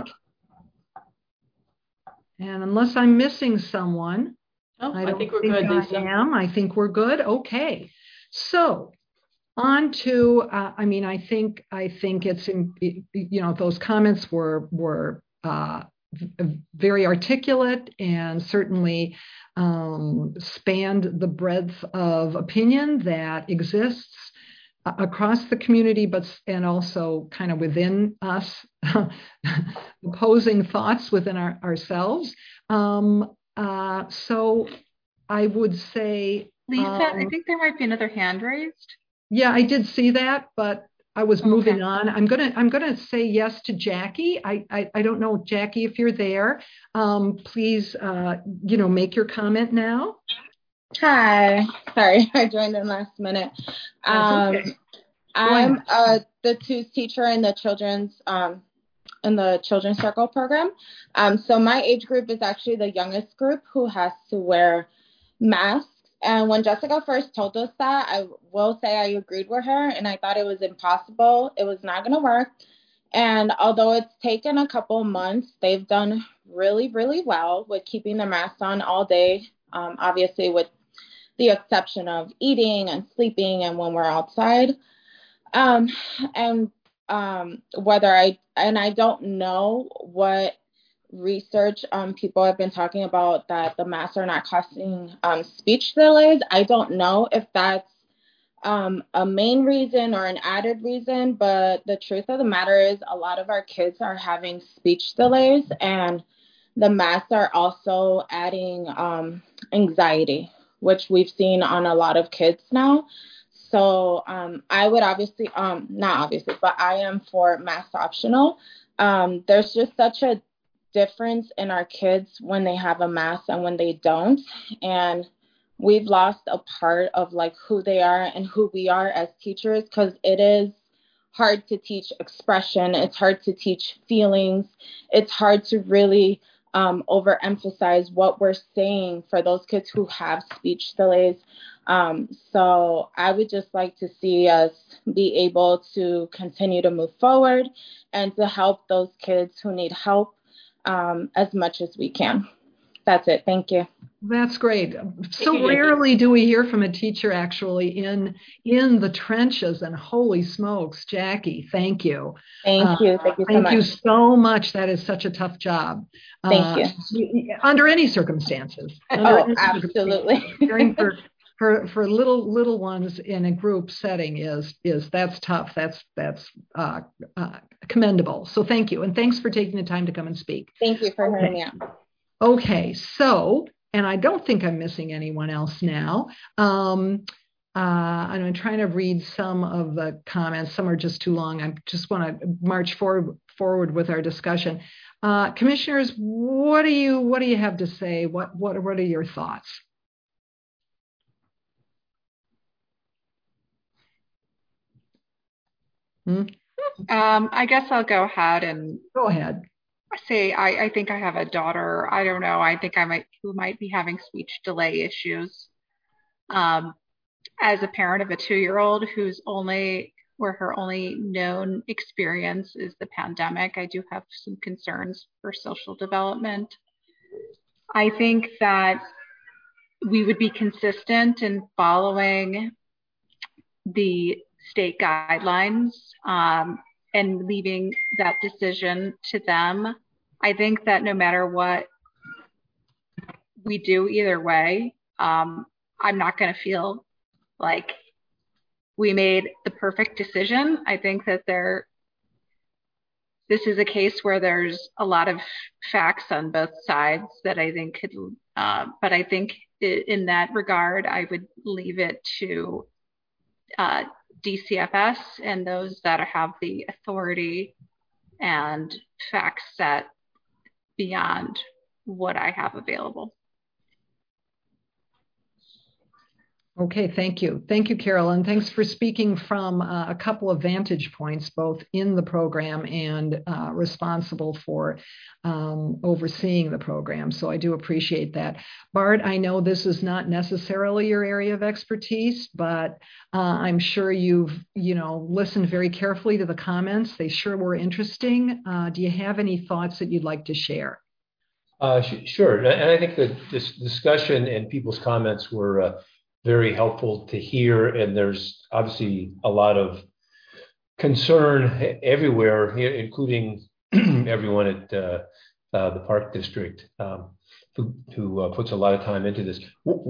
And unless I'm missing someone, I think we're good, Lisa. I think we're good. Okay. So On to, I think it's, those comments were very articulate and certainly spanned the breadth of opinion that exists across the community, and also kind of within us, opposing thoughts within ourselves. So I would say, Lisa, I think there might be another hand raised. Yeah, I did see that, but I was moving on. I'm gonna say yes to Jackie. I don't know, Jackie, if you're there. Please, make your comment now. Hi, sorry, I joined in last minute. Okay. I'm the TEWS teacher in the children's circle program. So my age group is actually the youngest group who has to wear masks. And when Jessica first told us that, I will say I agreed with her, and I thought it was impossible. It was not going to work. And although it's taken a couple months, they've done really, really well with keeping their masks on all day, obviously with the exception of eating and sleeping and when we're outside. I don't know what research people have been talking about, that the masks are not causing speech delays. I don't know if that's a main reason or an added reason, but the truth of the matter is a lot of our kids are having speech delays, and the masks are also adding anxiety, which we've seen on a lot of kids now. So I would obviously, not obviously, but I am for mask optional. There's just such a difference in our kids when they have a mask and when they don't. And we've lost a part of like who they are and who we are as teachers, because it is hard to teach expression. It's hard to teach feelings. It's hard to really overemphasize what we're saying for those kids who have speech delays. So I would just like to see us be able to continue to move forward and to help those kids who need help as much as we can. That's it. Thank you. That's great. So rarely do we hear from a teacher actually in the trenches, and holy smokes, Jackie, thank you. Thank you. Thank you so much. Thank you so much. That is such a tough job. Thank you. Under any circumstances. Absolutely. Caring for little ones in a group setting that's tough. That's commendable. So thank you. And thanks for taking the time to come and speak. Thank you for hearing me out. Okay, so, and I don't think I'm missing anyone else now. And I'm trying to read some of the comments. Some are just too long. I just want to march forward with our discussion. Commissioners, what do you have to say? What are your thoughts? I guess I'll go ahead and go ahead. Say I think I have a daughter. I don't know. I think who might be having speech delay issues. As a parent of a 2-year-old where her only known experience is the pandemic, I do have some concerns for social development. I think that we would be consistent in following the state guidelines and leaving that decision to them. I think that no matter what we do either way, I'm not going to feel like we made the perfect decision. I think that this is a case where there's a lot of facts on both sides that I think could, but I think in that regard, I would leave it to DCFS and those that have the authority and fact set beyond what I have available. Okay, thank you. Thank you, Carol, and thanks for speaking from a couple of vantage points, both in the program and responsible for overseeing the program. So I do appreciate that. Bart, I know this is not necessarily your area of expertise, but I'm sure you've listened very carefully to the comments. They sure were interesting. Do you have any thoughts that you'd like to share? Sure, and I think that this discussion and people's comments were very helpful to hear. And there's obviously a lot of concern everywhere, including everyone at the Park District, who puts a lot of time into this.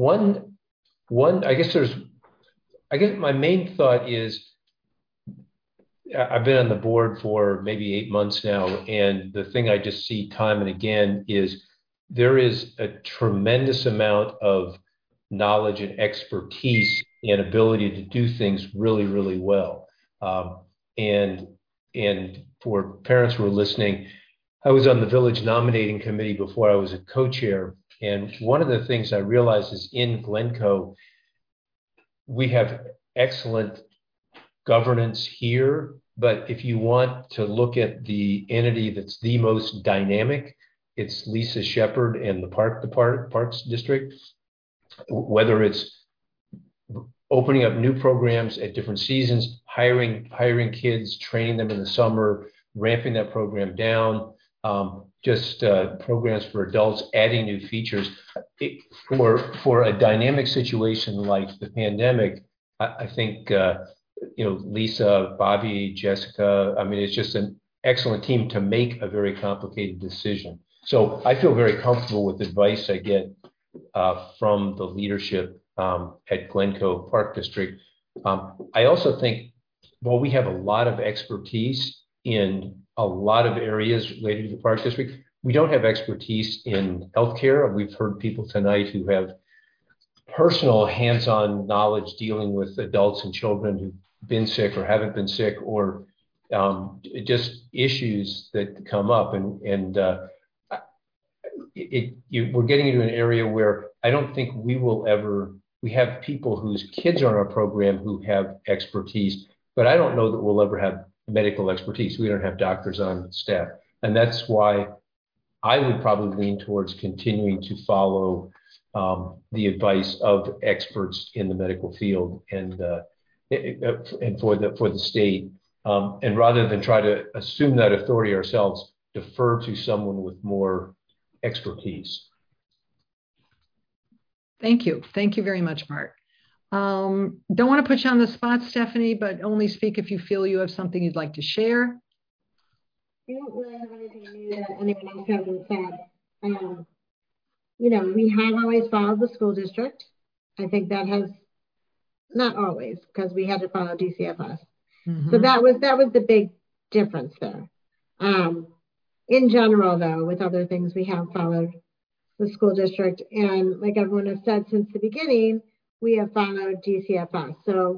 I guess my main thought is, I've been on the board for maybe 8 months now, and the thing I just see time and again is there is a tremendous amount of knowledge and expertise and ability to do things really, really well. And for parents who are listening, I was on the village nominating committee before I was a co-chair. And one of the things I realized is in Glencoe, we have excellent governance here, but if you want to look at the entity that's the most dynamic, it's Lisa Shepard and the Parks District. Whether it's opening up new programs at different seasons, hiring kids, training them in the summer, ramping that program down, programs for adults, adding new features. For a dynamic situation like the pandemic, I think Lisa, Bobby, Jessica, it's just an excellent team to make a very complicated decision. So I feel very comfortable with advice I get from the leadership at Glencoe Park District. I also think, while we have a lot of expertise in a lot of areas related to the Park District, we don't have expertise in healthcare. We've heard people tonight who have personal hands-on knowledge dealing with adults and children who've been sick or haven't been sick, or just issues that come up. We're getting into an area where I don't think we have people whose kids are on our program who have expertise, but I don't know that we'll ever have medical expertise. We don't have doctors on staff. And that's why I would probably lean towards continuing to follow the advice of experts in the medical field and for the state. And rather than try to assume that authority ourselves, defer to someone with more expertise. Thank you. Thank you very much, Mark. Don't want to put you on the spot, Stephanie, but only speak if you feel you have something you'd like to share. I don't really have anything new that anyone else hasn't said. We have always followed the school district. I think that has, not always, because we had to follow DCFS. Mm-hmm. So that was the big difference there. In general, though, with other things, we have followed the school district. And like everyone has said since the beginning, we have followed DCFS. So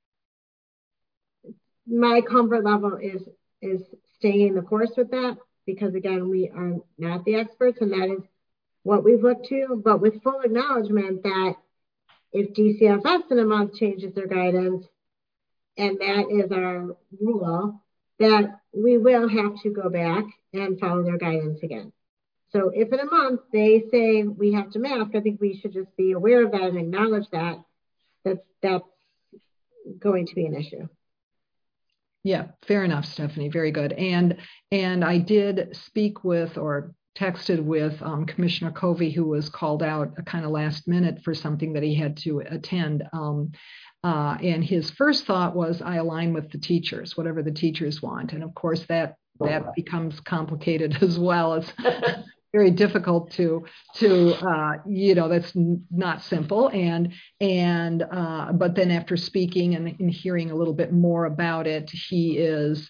my comfort level is staying the course with that, because again, we are not the experts, and that is what we've looked to, but with full acknowledgement that if DCFS in a month changes their guidance, and that is our rule, that we will have to go back and follow their guidance again. So if in a month they say we have to mask, I think we should just be aware of that and acknowledge that's going to be an issue. Yeah, fair enough, Stephanie. Very good. And I did speak with or texted with Commissioner Covey, who was called out a kind of last minute for something that he had to attend. And his first thought was, I align with the teachers, whatever the teachers want. And of course, that becomes complicated as well. It's very difficult to that's not simple. But then after speaking and hearing a little bit more about it, he is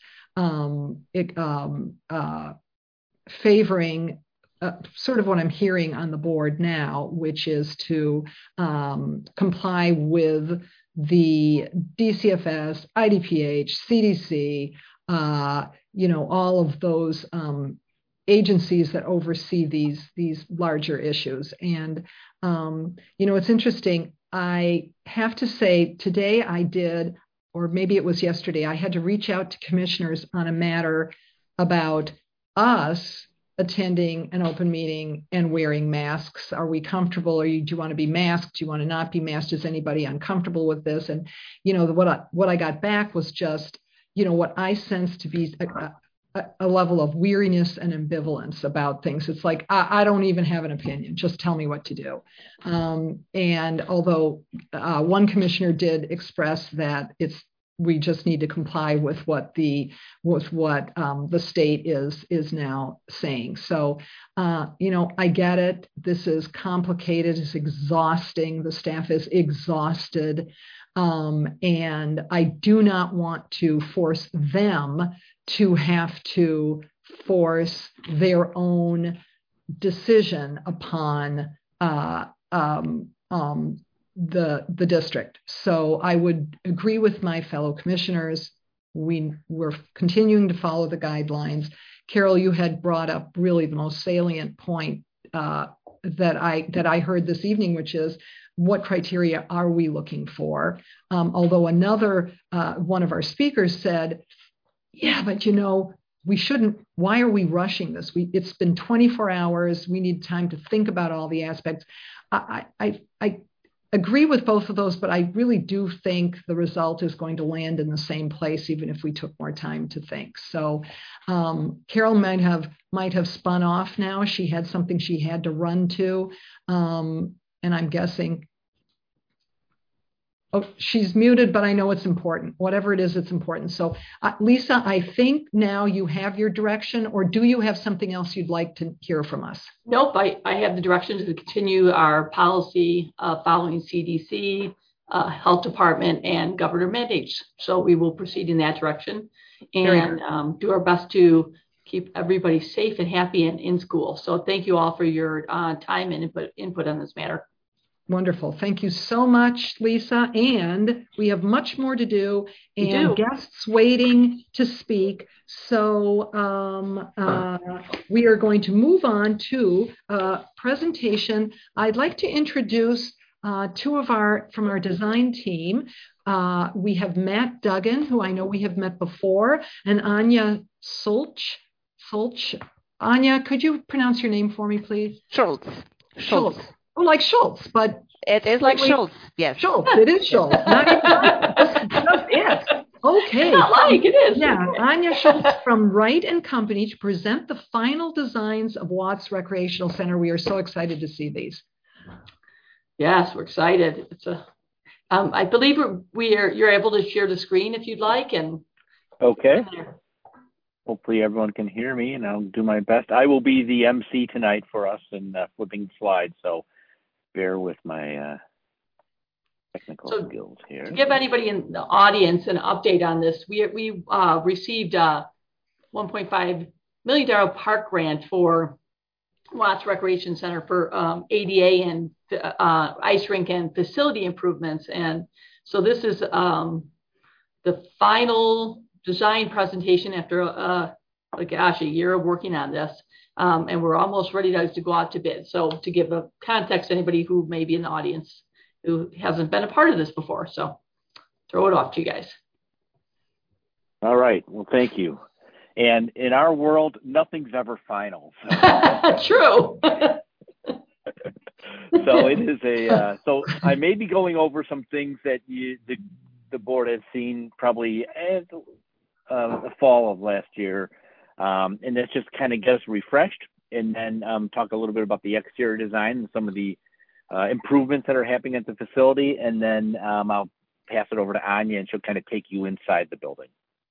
favoring sort of what I'm hearing on the board now, which is to comply with the DCFS, IDPH, CDC, all of those agencies that oversee these larger issues. And, it's interesting. I have to say today I did, or maybe it was yesterday, I had to reach out to commissioners on a matter about us attending an open meeting and wearing masks. Are we comfortable? Or do you want to be masked? Do you want to not be masked? Is anybody uncomfortable with this? And, what I got back was just, what I sense to be a level of weariness and ambivalence about things. It's like, I don't even have an opinion. Just tell me what to do. And although one commissioner did express that we just need to comply with what the state is now saying. So, I get it. This is complicated. It's exhausting. The staff is exhausted. And I do not want to force them to have to force their own decision upon the district. So I would agree with my fellow commissioners. We're continuing to follow the guidelines. Carol, you had brought up really the most salient point that I heard this evening, which is, what criteria are we looking for? Although another one of our speakers said, yeah, but we shouldn't. Why are we rushing this? It's been 24 hours. We need time to think about all the aspects. I agree with both of those, but I really do think the result is going to land in the same place, even if we took more time to think. So Carol might have spun off now. She had something she had to run to. And I'm guessing, she's muted, but I know it's important. Whatever it is, it's important. So Lisa, I think now you have your direction, or do you have something else you'd like to hear from us? Nope, I have the direction to continue our policy following CDC, health department, and governor mandates. So we will proceed in that direction and do our best to keep everybody safe and happy and in school. So thank you all for your time and input on this matter. Wonderful. Thank you so much, Lisa. And we have much more to do and guests waiting to speak. So we are going to move on to a presentation. I'd like to introduce two from our design team. We have Matt Duggan, who I know we have met before, and Anya Solch. Anya, could you pronounce your name for me, please? Schultz. Oh, like Schultz, but it is like Schultz. Yes, Schultz. It is Schultz. Not even just it. Okay. Not like it is. Yeah, Anya Schultz from Wright and Company to present the final designs of Watts Recreational Center. We are so excited to see these. Yes, we're excited. It's I believe you're able to share the screen if you'd like. And okay. Hopefully everyone can hear me, and I'll do my best. I will be the MC tonight for us in flipping slides, so bear with my technical skills here. To give anybody in the audience an update on this, we received a $1.5 million park grant for Watts Recreation Center for ADA and ice rink and facility improvements. And so this is the final design presentation after a year of working on this. And we're almost ready to go out to bid. So to give a context to anybody who may be in the audience who hasn't been a part of this before. So throw it off to you guys. All right. Well, thank you. And in our world, nothing's ever final. So. True. So it is so I may be going over some things that the board has seen probably at the fall of last year. And that's just kind of get us refreshed, and then talk a little bit about the exterior design and some of the improvements that are happening at the facility. And then I'll pass it over to Anya, and she'll kind of take you inside the building.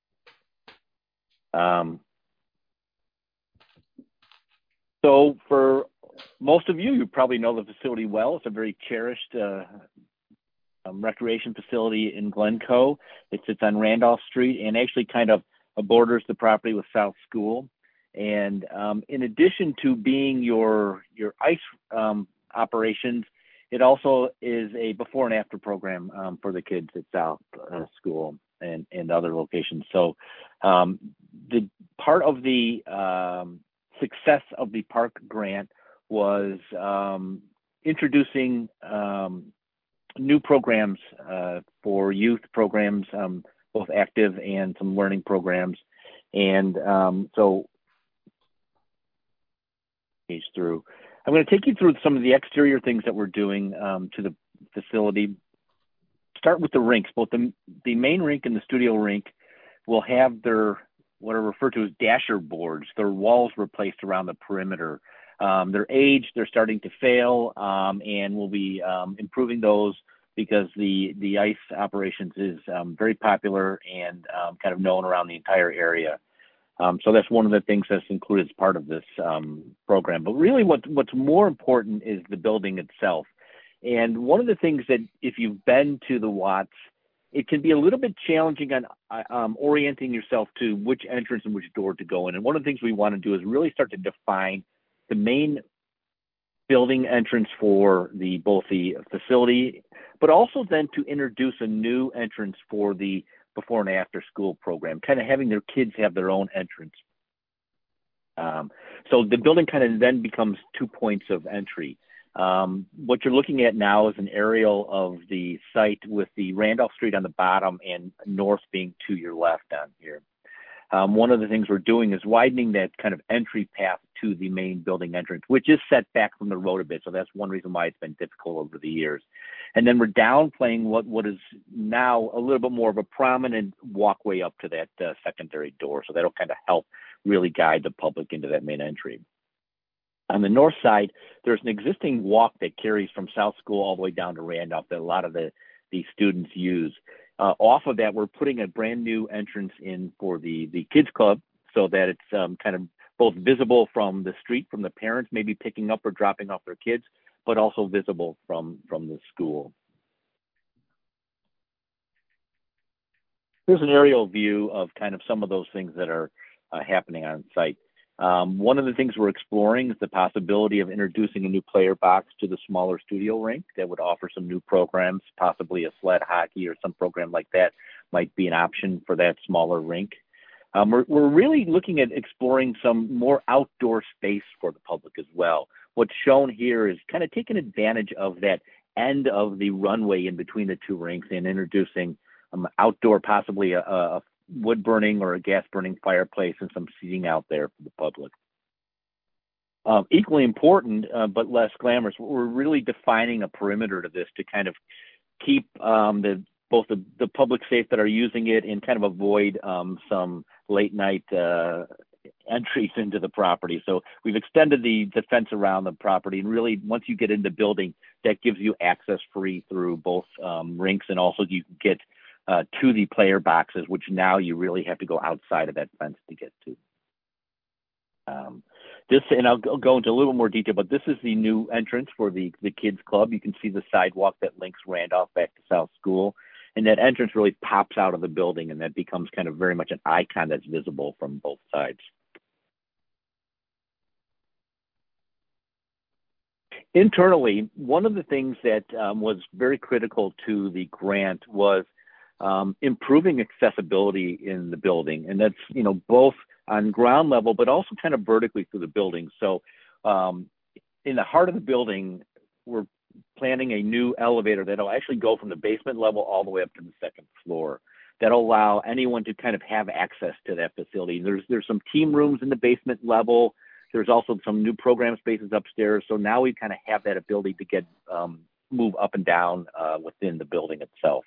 So for most of you, you probably know the facility well. It's a very cherished recreation facility in Glencoe. It sits on Randolph Street and actually kind of borders the property with South School. And in addition to being your ice operations, it also is a before and after program for the kids at South School and other locations. So the part of the success of the park grant was introducing new programs for youth programs, both active and some learning programs. And so page through, I'm going to take you through some of the exterior things that we're doing to the facility. Start with the rinks. Both the main rink and the studio rink will have their what are referred to as dasher boards. They're walls replaced around the perimeter. They're aged, they're starting to fail, and we'll be improving those because the ice operations is very popular and kind of known around the entire area. So that's one of the things that's included as part of this program. But really what's more important is the building itself. And one of the things that if you've been to the Watts, it can be a little bit challenging on orienting yourself to which entrance and which door to go in. And one of the things we want to do is really start to define the main building entrance for both the facility, but also then to introduce a new entrance for the before and after school program, kind of having their kids have their own entrance. So the building kind of then becomes 2 points of entry. What you're looking at now is an aerial of the site with the Randolph Street on the bottom and north being to your left on here. One of the things we're doing is widening that kind of entry path to the main building entrance, which is set back from the road a bit. So that's one reason why it's been difficult over the years. And then we're downplaying what is now a little bit more of a prominent walkway up to that secondary door. So that'll kind of help really guide the public into that main entry. On the north side, there's an existing walk that carries from South School all the way down to Randolph that a lot of the students use. Off of that, we're putting a brand new entrance in for the kids club so that it's kind of both visible from the street, from the parents maybe picking up or dropping off their kids, but also visible from the school. Here's an aerial view of kind of some of those things that are happening on site. One of the things we're exploring is the possibility of introducing a new player box to the smaller studio rink that would offer some new programs, possibly a sled hockey or some program like that might be an option for that smaller rink. We're really looking at exploring some more outdoor space for the public as well. What's shown here is kind of taking advantage of that end of the runway in between the two rinks and introducing outdoor, possibly a wood burning or a gas burning fireplace and some seating out there for the public. Equally important, but less glamorous, we're really defining a perimeter to this to kind of keep both the public safe that are using it and kind of avoid some late night entries into the property. So we've extended the fence around the property, and really once you get into the building, that gives you access free through both rinks, and also you can get to the player boxes, which now you really have to go outside of that fence to get to. This, and I'll go into a little more detail, but this is the new entrance for the kids club. You can see the sidewalk that links Randolph back to South School, and that entrance really pops out of the building, and that becomes kind of very much an icon that's visible from both sides. Internally, one of the things that was very critical to the grant was improving accessibility in the building, and that's both on ground level, but also kind of vertically through the building. So in the heart of the building, we're planning a new elevator that'll actually go from the basement level all the way up to the second floor. That'll allow anyone to kind of have access to that facility. There's some team rooms in the basement level. There's also some new program spaces upstairs. So now we kind of have that ability to get move up and down within the building itself.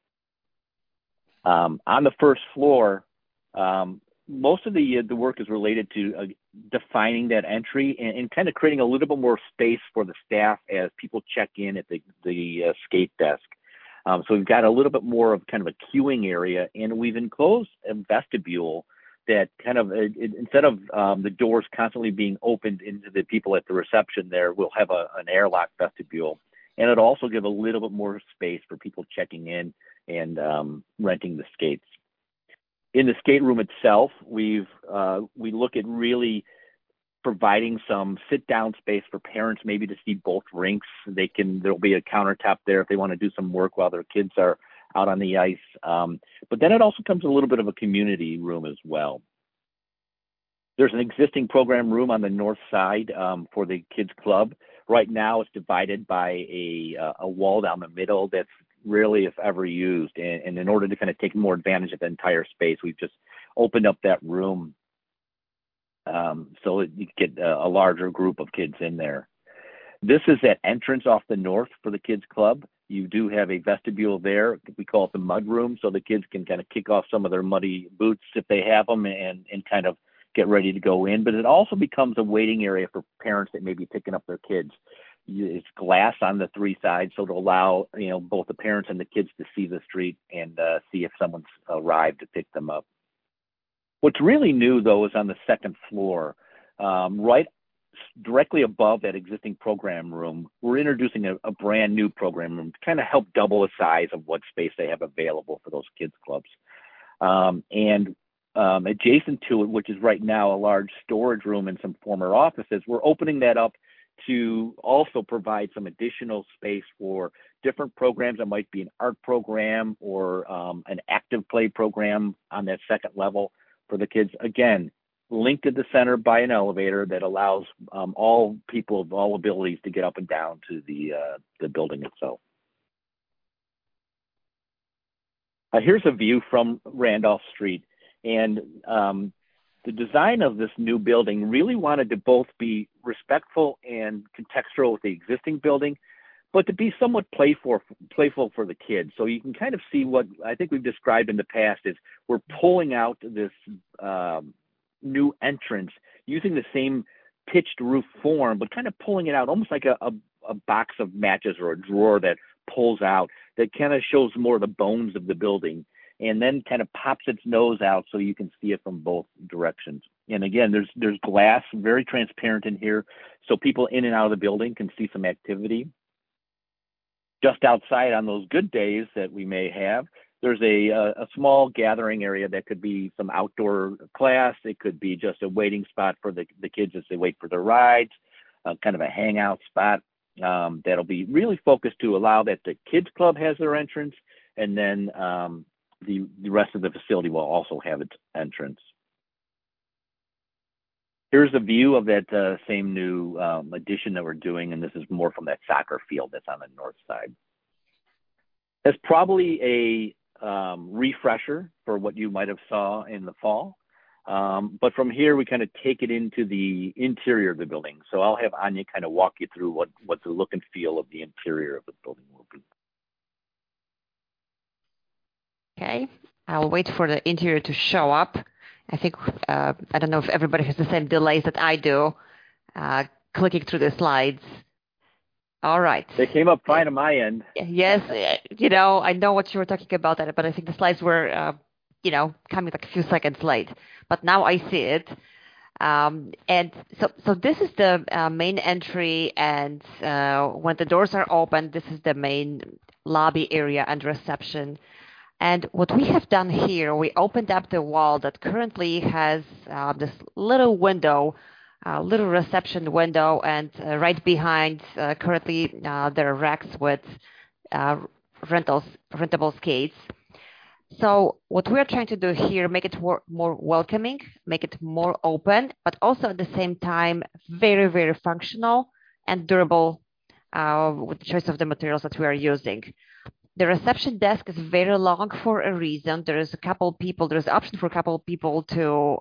On the first floor, most of the work is related to defining that entry and kind of creating a little bit more space for the staff as people check in at the skate desk. So we've got a little bit more of kind of a queuing area, and we've enclosed a vestibule that kind of, instead of the doors constantly being opened into the people at the reception there, we'll have an airlock vestibule. And it'll also give a little bit more space for people checking in and renting the skates. In the skate room itself, we look at really providing some sit-down space for parents, maybe to see both rinks. There'll be a countertop there if they want to do some work while their kids are out on the ice. But then it also comes a little bit of a community room as well. There's an existing program room on the north side for the kids club. Right now it's divided by a wall down the middle that's rarely, if ever, used. And in order to kind of take more advantage of the entire space, we've just opened up that room so that you get a larger group of kids in there. This is that entrance off the north for the kids club. You do have a vestibule there. We call it the mud room, so the kids can kind of kick off some of their muddy boots if they have them and kind of get ready to go in. But it also becomes a waiting area for parents that may be picking up their kids. It's glass on the 3 sides, so to allow both the parents and the kids to see the street and see if someone's arrived to pick them up. What's really new, though, is on the 2nd floor, right directly above that existing program room. We're introducing a brand new program room to kind of help double the size of what space they have available for those kids clubs. And adjacent to it, which is right now a large storage room and some former offices, we're opening that up to also provide some additional space for different programs. That might be an art program or an active play program on that 2nd level for the kids. Again, linked to the center by an elevator that allows all people of all abilities to get up and down to the building itself. Here's a view from Randolph Street. And the design of this new building really wanted to both be respectful and contextual with the existing building, but to be somewhat playful for the kids. So you can kind of see what I think we've described in the past is we're pulling out this new entrance using the same pitched roof form, but kind of pulling it out almost like a box of matches or a drawer that pulls out that kind of shows more of the bones of the building, and then kind of pops its nose out so you can see it from both directions. And again, there's glass, very transparent in here, so people in and out of the building can see some activity. Just outside on those good days that we may have, there's a small gathering area that could be some outdoor class. It could be just a waiting spot for the kids as they wait for their rides, kind of a hangout spot that'll be really focused to allow that the kids club has their entrance, and then the rest of the facility will also have its entrance. Here's a view of that same new addition that we're doing, and this is more from that soccer field that's on the north side. That's probably a refresher for what you might have saw in the fall. But from here, we kind of take it into the interior of the building. So I'll have Anya kind of walk you through what the look and feel of the interior of the building will be. Okay, I'll wait for the interior to show up. I think, I don't know if everybody has the same delays that I do, clicking through the slides. All right. They came up fine on my end. Yes, I know what you were talking about, but I think the slides were, coming like a few seconds late. But now I see it. And so this is the main entry, and when the doors are open, this is the main lobby area and reception. And what we have done here, we opened up the wall that currently has this little window, little reception window, and right behind currently there are racks with rentable skates. So what we're trying to do here, make it more welcoming, make it more open, but also at the same time, very, very functional and durable with the choice of the materials that we are using. The reception desk is very long for a reason. There's an option for a couple of people to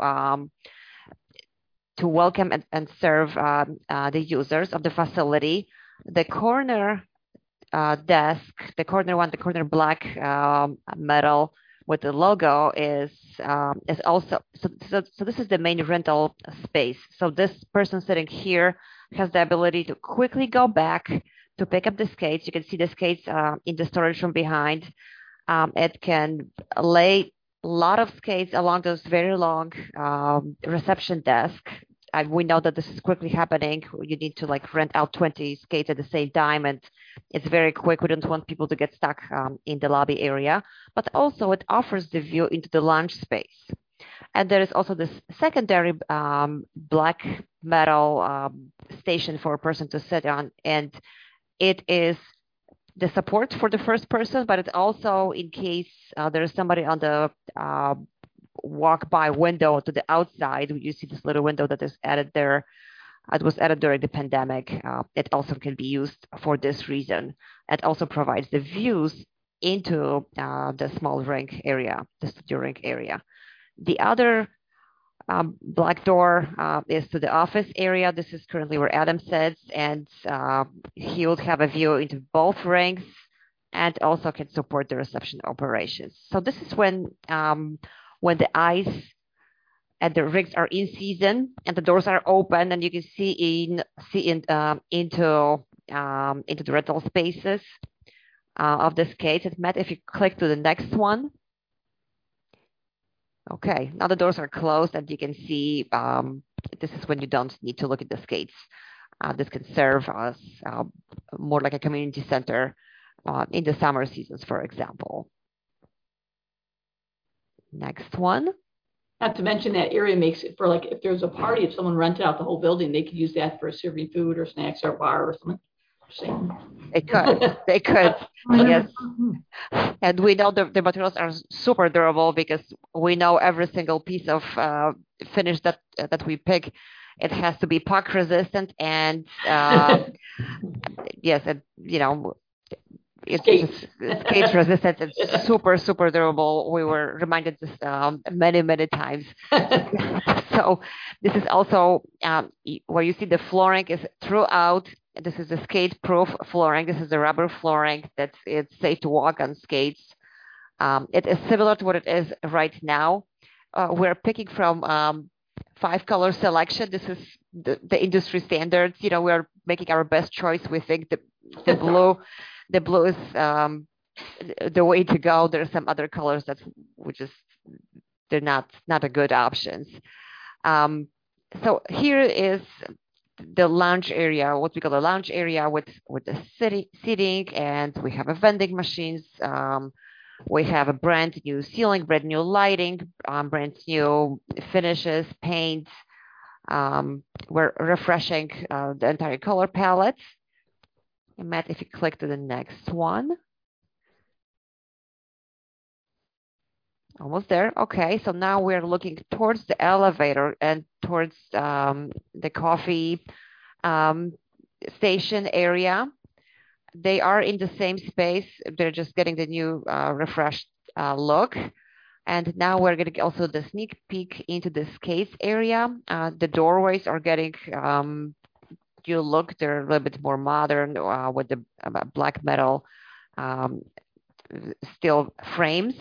welcome and serve the users of the facility. The corner desk, the corner black metal with the logo is also, so this is the main rental space. So this person sitting here has the ability to quickly go back to pick up the skates. You can see the skates in the storage room behind. It can lay a lot of skates along those very long reception desk. We know that this is quickly happening. You need to rent out 20 skates at the same time, and it's very quick. We don't want people to get stuck in the lobby area, but also it offers the view into the lounge space. And there is also this secondary black metal station for a person to sit on, and it is the support for the first person, but it's also in case there is somebody on the walk-by window to the outside. You see this little window that is added there. It was added during the pandemic. It also can be used for this reason. It also provides the views into the small rink area, the studio rink area. The other black door is to the office area. This is currently where Adam sits, and he will have a view into both rinks, and also can support the reception operations. So this is when the ice and the rigs are in season and the doors are open, and you can see into the rental spaces of the skates. And Matt, if you click to the next one. Okay, now the doors are closed, and you can see this is when you don't need to look at the skates. This can serve as more like a community center in the summer seasons, for example. Next one. Not to mention that area makes it for, like, if there's a party, if someone rented out the whole building, they could use that for serving food or snacks or a bar or something. They could, yes. And we know the materials are super durable because we know every single piece of finish that we pick, it has to be puck resistant and yes, and it's skate resistant. It's super durable. We were reminded this many times. So this is also where you see the flooring is throughout. This is a skate-proof flooring. This is a rubber flooring that it's safe to walk on skates. It is similar to what it is right now. We're picking from 5-color selection. This is the industry standards. We're making our best choice. We think the blue is the way to go. There are some other colors that they're not a good options. So here is the lounge area, what we call a lounge area with the seating, and we have a vending machines. We have a brand new ceiling, brand new lighting, brand new finishes, paints. We're refreshing the entire color palette. And Matt, if you click to the next one. Almost there. Okay, so now we're looking towards the elevator and towards the coffee station area. They are in the same space. They're just getting the new refreshed look. And now we're getting also the sneak peek into the skates area. The doorways are getting new look. They're a little bit more modern with the black metal steel frames.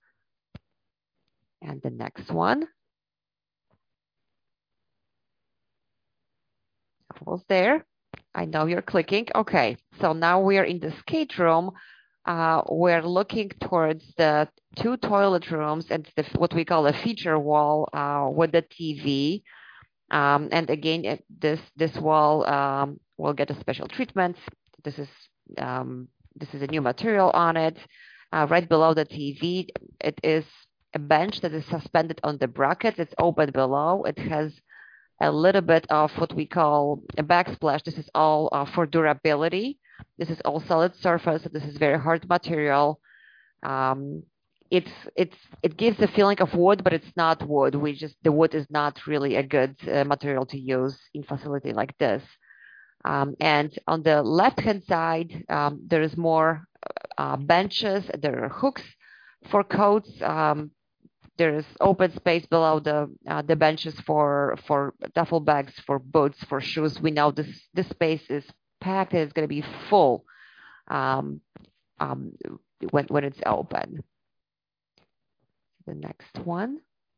And the next one. Almost there. I know you're clicking. Okay, so now we're in the skate room. We're looking towards the 2 toilet rooms and what we call a feature wall with the TV. And again, this wall will get a special treatment. This is a new material on it. Right below the TV, it is a bench that is suspended on the bracket. It's open below. It has a little bit of what we call a backsplash. This is all for durability. This is all solid surface. This is very hard material. It gives the feeling of wood, but it's not wood. The wood is not really a good material to use in facility like this. And on the left-hand side, there is more benches. There are hooks for coats. There is open space below the benches for duffel bags, for boots, for shoes. We know this space is packed. It's going to be full when it's open. The next one.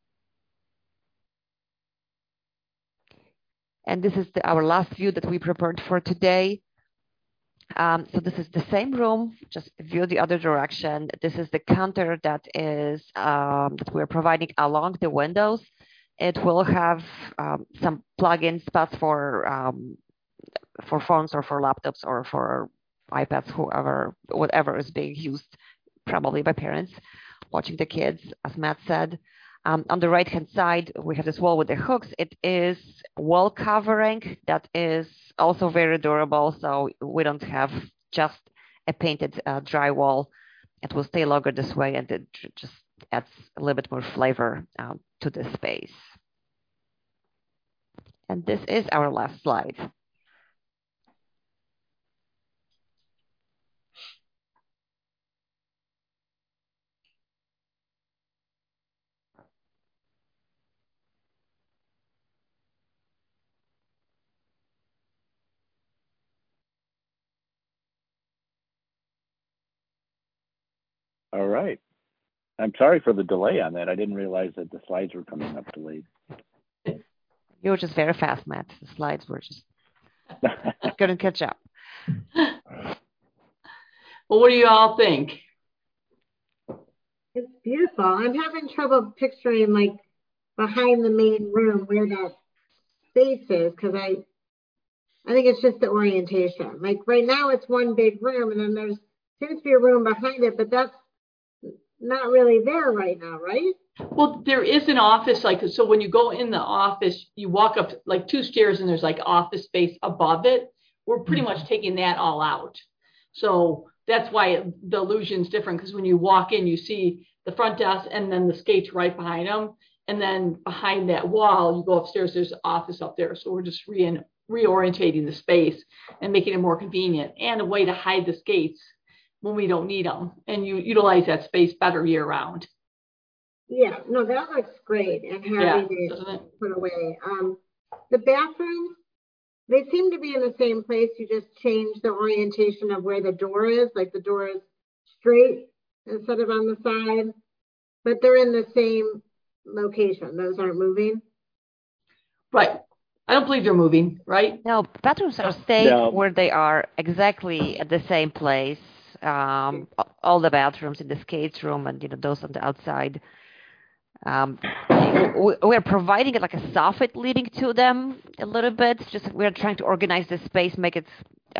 And this is our last view that we prepared for today. So this is the same room, just view the other direction. This is the counter that we're providing along the windows. It will have some plug-in spots for phones or for laptops or for iPads, whatever is being used, probably by parents watching the kids, as Matt said. On the right-hand side, we have this wall with the hooks. It is wall covering that is also very durable, so we don't have just a painted drywall. It will stay longer this way, and it just adds a little bit more flavor to the space. And this is our last slide. All right. I'm sorry for the delay on that. I didn't realize that the slides were coming up delayed. You were just very fast, Matt. The slides were just couldn't catch up. Well, what do you all think? It's beautiful. I'm having trouble picturing like behind the main room where that space is, because I think it's just the orientation. Like right now it's one big room and then there's seems to be a room behind it, but that's not really there right now, right? Well, there is an office, like, so when you go in the office, you walk up like 2 stairs and there's like office space above it. We're pretty much taking that all out. So that's why the illusion's different, because when you walk in, you see the front desk and then the skates right behind them. And then behind that wall, you go upstairs, there's an office up there. So we're just reorientating the space and making it more convenient and a way to hide the skates when we don't need them, and you utilize that space better year round. Yeah, no, that looks great, and having it put away. The bathrooms, they seem to be in the same place. You just change the orientation of where the door is, like the door is straight instead of on the side, but they're in the same location. Those aren't moving. Right. I don't believe they're moving, right? No, bathrooms are staying where they are, exactly at the same place. All the bathrooms in the skates room and those on the outside. We're providing like a soffit leading to them a little bit. Just we're trying to organize the space, make it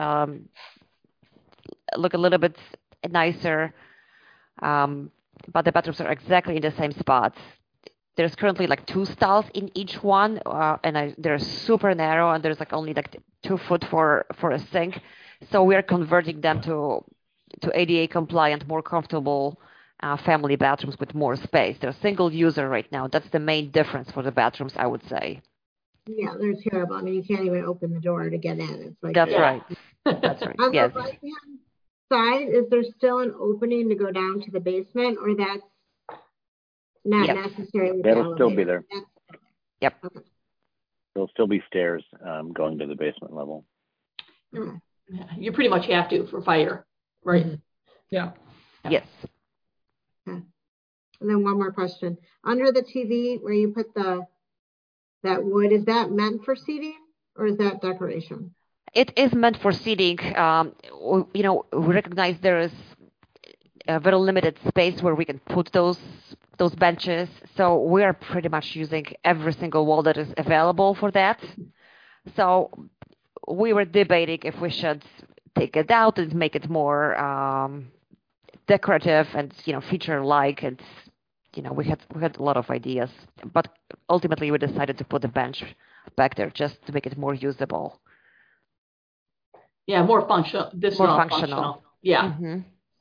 look a little bit nicer. But the bathrooms are exactly in the same spots. There's currently like 2 stalls in each one, and they're super narrow, and there's like only like 2 foot for a sink. So we're converting them to ADA compliant, more comfortable family bathrooms with more space. They're single user right now. That's the main difference for the bathrooms, I would say. Yeah, they're terrible. I mean, you can't even open the door to get in. It's like that's right. That's right. On yes. the right-hand side, is there still an opening to go down to the basement, or that's not necessarily? That'll still be there. Yep. Okay. There'll still be stairs going to the basement level. You pretty much have to for fire. Right. Mm-hmm. Yeah. Yes. Okay. And then one more question. Under the TV, where you put that wood, is that meant for seating or is that decoration? It is meant for seating. We recognize there is a very limited space where we can put those benches. So we are pretty much using every single wall that is available for that. So we were debating if we should take it out and make it more decorative and feature like, and we had a lot of ideas, but ultimately we decided to put the bench back there just to make it more usable. Yeah, more functional. More functional. Yeah. Mm-hmm.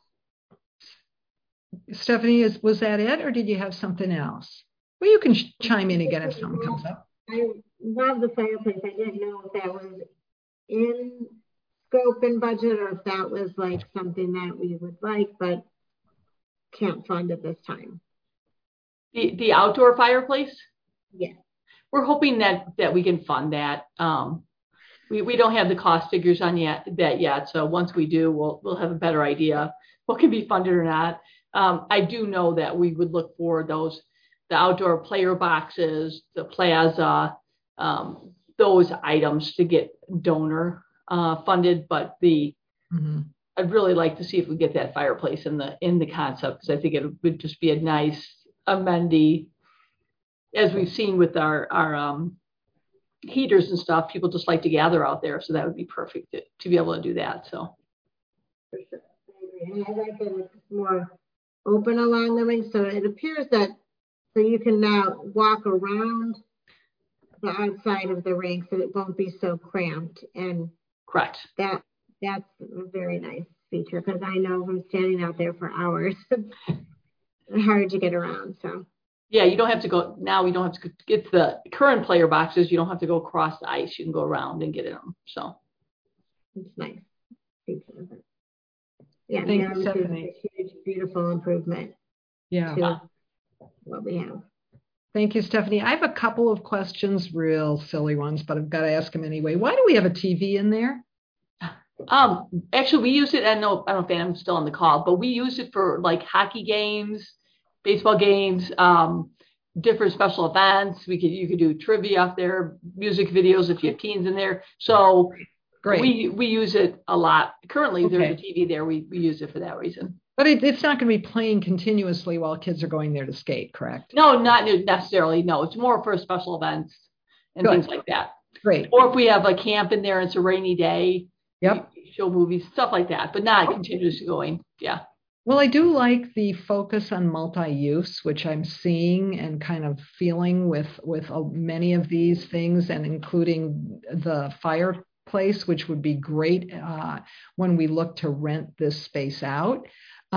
Stephanie, was that it, or did you have something else? Well, you can chime in again if something comes up. I love the fireplace. I didn't know if that was in scope and budget or if that was like something that we would like but can't fund at this time. The outdoor fireplace? Yeah. We're hoping that we can fund that. We don't have the cost figures on that yet. So once we do, we'll have a better idea what can be funded or not. I do know that we would look for the outdoor player boxes, the plaza, those items to get donor funded, but I'd really like to see if we get that fireplace in the concept, because I think it would just be a nice amenity, as we've seen with our heaters and stuff. People just like to gather out there, so that would be perfect to be able to do that. So for sure. I agree. And I like that it's more open along the ring, so it appears that so you can now walk around the outside of the rink, so it won't be so cramped. And correct. That's a very nice feature, because I know from standing out there for hours, it's hard to get around. So yeah, you don't have to go now. We don't have to get the current player boxes. You don't have to go across the ice. You can go around and get in them. So it's nice feature. Yeah, thank you, Stephanie. It's a huge, beautiful improvement. Yeah. To what we have. Thank you, Stephanie. I have a couple of questions, real silly ones, but I've got to ask them anyway. Why do we have a TV in there? Actually, we use it. I don't know if Adam's still on the call, but we use it for like hockey games, baseball games, different special events. You could do trivia up there, music videos if you have teens in there. So great. We use it a lot. Currently, there's a TV there. We use it for that reason. But it's not going to be playing continuously while kids are going there to skate, correct? No, not necessarily. No, it's more for special events and things like that. Great. Or if we have a camp in there and it's a rainy day, yep, show movies, stuff like that, but not continuously going. Yeah. Well, I do like the focus on multi-use, which I'm seeing and kind of feeling with many of these things, and including the fireplace, which would be great when we look to rent this space out.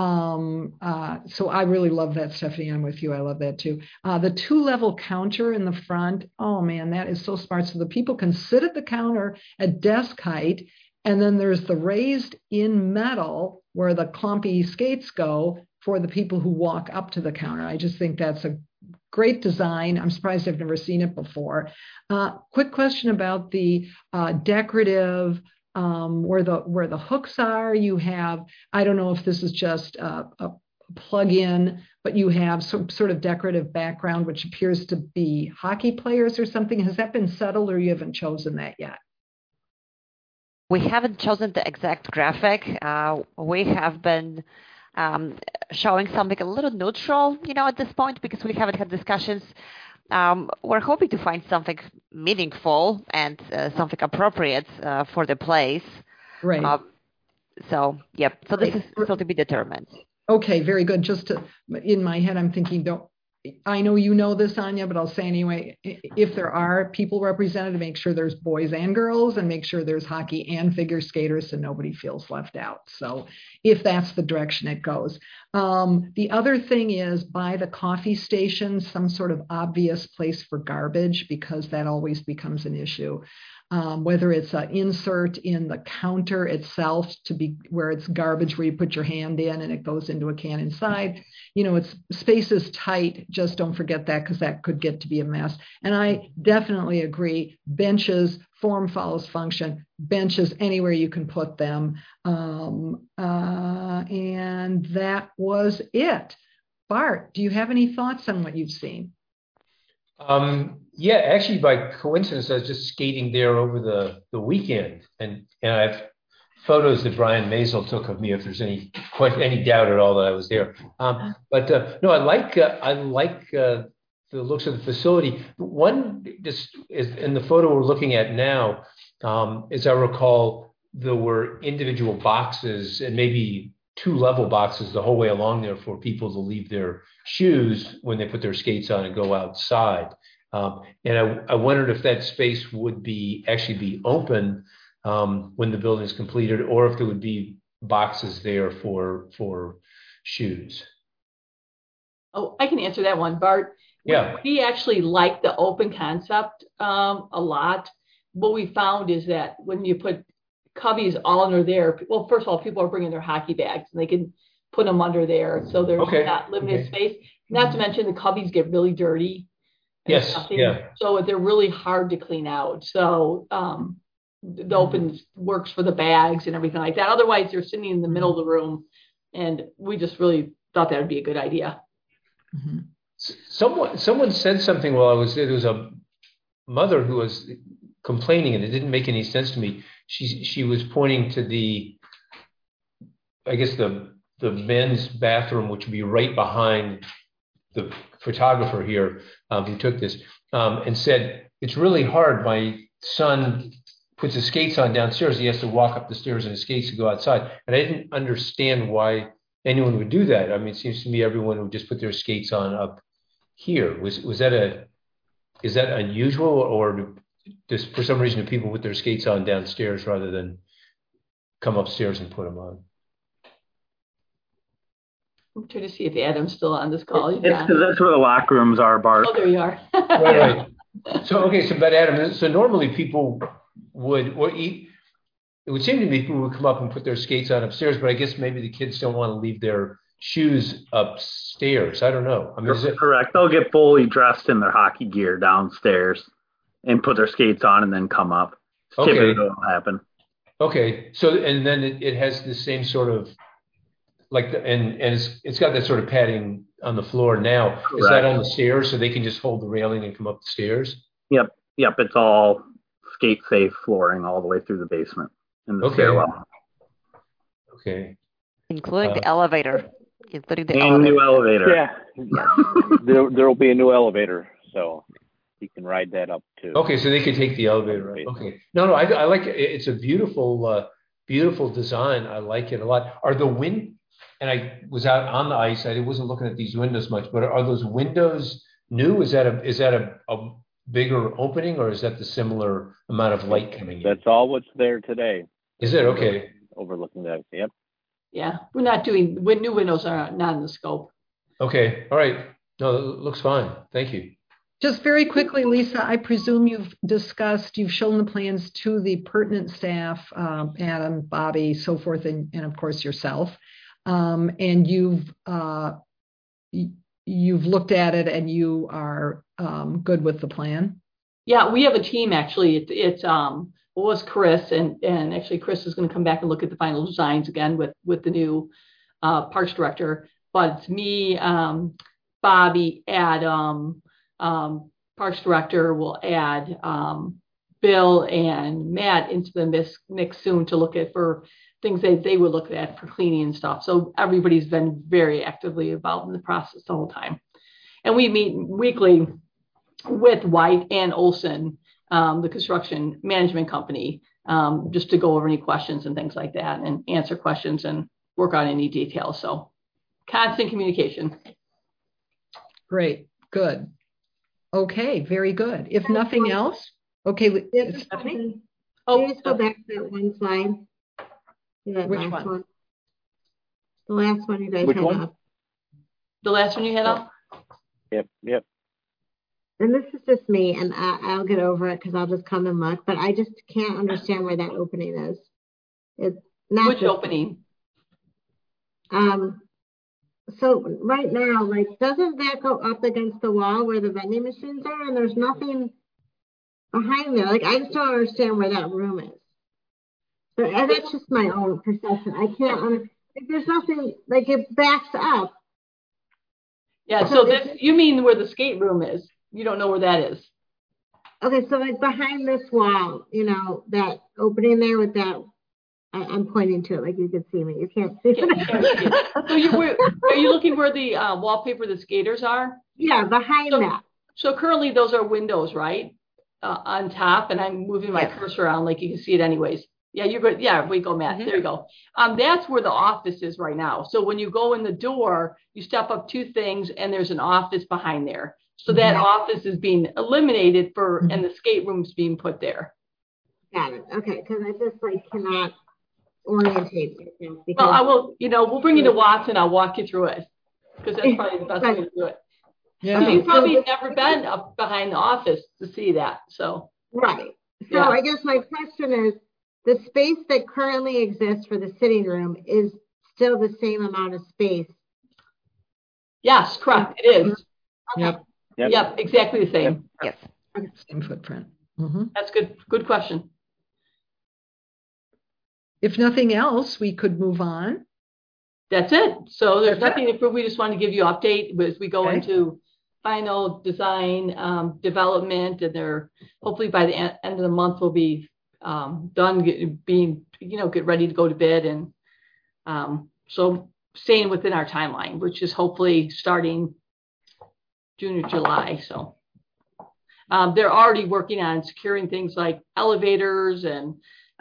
So I really love that, Stephanie. I'm with you. I love that too. The 2-level counter in the front. Oh man, that is so smart. So the people can sit at the counter at desk height, and then there's the raised in metal where the clumpy skates go for the people who walk up to the counter. I just think that's a great design. I'm surprised I've never seen it before. Quick question about the decorative, where the hooks are. You have, I don't know if this is just a plug-in, but you have some sort of decorative background, which appears to be hockey players or something. Has that been settled, or you haven't chosen that yet? We haven't chosen the exact graphic. We have been showing something a little neutral, at this point, because we haven't had discussions. We're hoping to find something meaningful and something appropriate for the place. Right. So this is still to be determined. Okay, very good. Just in my head, I'm thinking, I know you know this, Anya, but I'll say anyway, if there are people represented, to make sure there's boys and girls, and make sure there's hockey and figure skaters so nobody feels left out. So if that's the direction it goes. The other thing is, by the coffee station, some sort of obvious place for garbage, because that always becomes an issue. Whether it's an insert in the counter itself to be where it's garbage, where you put your hand in and it goes into a can inside. It's space is tight. Just don't forget that, because that could get to be a mess. And I definitely agree. Benches, form follows function. Benches anywhere you can put them. And that was it. Bart, do you have any thoughts on what you've seen? Yeah, actually, by coincidence, I was just skating there over the weekend, and I have photos that Brian Maisel took of me, if there's any doubt at all that I was there. But no, I like the looks of the facility. One just is in the photo we're looking at now. As I recall, there were individual boxes and maybe 2-level boxes the whole way along there for people to leave their shoes when they put their skates on and go outside. And I wondered if that space would actually be open when the building is completed, or if there would be boxes there for shoes. Oh, I can answer that one, Bart. Yeah. We actually like the open concept a lot. What we found is that when you put cubbies all under there, well, first of all, people are bringing their hockey bags and they can put them under there. So there's not limited space. Not to mention the cubbies get really dirty. Yes. Yeah. So they're really hard to clean out. So the open works for the bags and everything like that. Otherwise, they're sitting in the middle of the room, and we just really thought that would be a good idea. Mm-hmm. Someone said something while I was there. There was a mother who was complaining, and it didn't make any sense to me. She was pointing to the men's bathroom, which would be right behind the photographer here who took this, and said, it's really hard. My son puts his skates on downstairs. He has to walk up the stairs in his skates to go outside. And I didn't understand why anyone would do that. I mean, it seems to me everyone would just put their skates on up here. Is that unusual, or just for some reason do people put their skates on downstairs rather than come upstairs and put them on? I'm trying to see if Adam's still on this call. It's because that's where the locker rooms are, Bart. Oh, there you are. Right. But Adam, so normally people it would seem to me people would come up and put their skates on upstairs, but I guess maybe the kids don't want to leave their shoes upstairs. I don't know. I mean, correct. They'll get fully dressed in their hockey gear downstairs and put their skates on and then come up. Okay. Typically that'll happen. Okay, so and then it has the same sort of and it's got that sort of padding on the floor now. Correct. Is that on the stairs so they can just hold the railing and come up the stairs? Yep. It's all skate safe flooring all the way through the basement and the stairwell. Okay. Including the elevator. Including the new elevator. Yeah. There will be a new elevator, so you can ride that up too. Okay, so they can take the elevator up. Okay. No, I like it. It's a beautiful, beautiful design. I like it a lot. Are the and I was out on the ice. I wasn't looking at these windows much, but are those windows new? Is that a bigger opening, or is that the similar amount of light coming in? That's all what's there today. Is it? Okay. Overlooking that. Yep. Yeah, we're not doing new windows are not in the scope. Okay. All right. No, it looks fine. Thank you. Just very quickly, Lisa, I presume you've shown the plans to the pertinent staff, Adam, Bobby, so forth, and of course yourself. And you've looked at it and you are good with the plan? Yeah, we have a team actually. It was Chris, and actually Chris is going to come back and look at the final designs again with the new Parks Director. But it's me, Bobby, Adam, Parks Director will add Bill and Matt into the mix soon to look at for things that they would look at for cleaning and stuff. So everybody's been very actively involved in the process the whole time. And we meet weekly with White and Olson, the construction management company, just to go over any questions and things like that and answer questions and work on any details. So constant communication. Great. Good. Okay. Very good. If nothing else, okay. Stephanie? Please go back to that one slide. Which one? The last one you guys Which had one? up. The last one you had up? Yep. And this is just me, and I'll get over it because I'll just come and look, but I just can't understand where that opening is. It's not Which opening? So right now, doesn't that go up against the wall where the vending machines are, and there's nothing behind there? I just don't understand where that room is. But that's just my own perception. I can't. There's nothing it backs up. Yeah. So you mean where the skate room is? You don't know where that is. Okay, so behind this wall, that opening there with that. I'm pointing to it you can see me. You can't see it. So are you looking where the wallpaper the skaters are? Yeah, behind that. So currently those are windows, right? On top, and I'm moving my cursor around you can see it anyways. Yeah, you're good. Yeah, we go, Matt. Mm-hmm. There you go. That's where the office is right now. So when you go in the door, you step up two things, and there's an office behind there. So that office is being eliminated and the skate room's being put there. Got it. Okay, because I just cannot orientate myself. Well, I will. We'll bring you to Watson. I'll walk you through it because that's probably the best way to do it. Yeah. You've probably never been up behind the office to see that. So right. So I guess my question is, the space that currently exists for the sitting room is still the same amount of space? Yes, correct. It is. Okay. Yep, exactly the same. Yes. Same footprint. Mm-hmm. That's good. Good question. If nothing else, we could move on. That's it. So there's nothing. We just want to give you an update as we go into final design development, and hopefully by the end of the month we'll be done get ready to go to bid, and so staying within our timeline, which is hopefully starting June or July. So they're already working on securing things like elevators and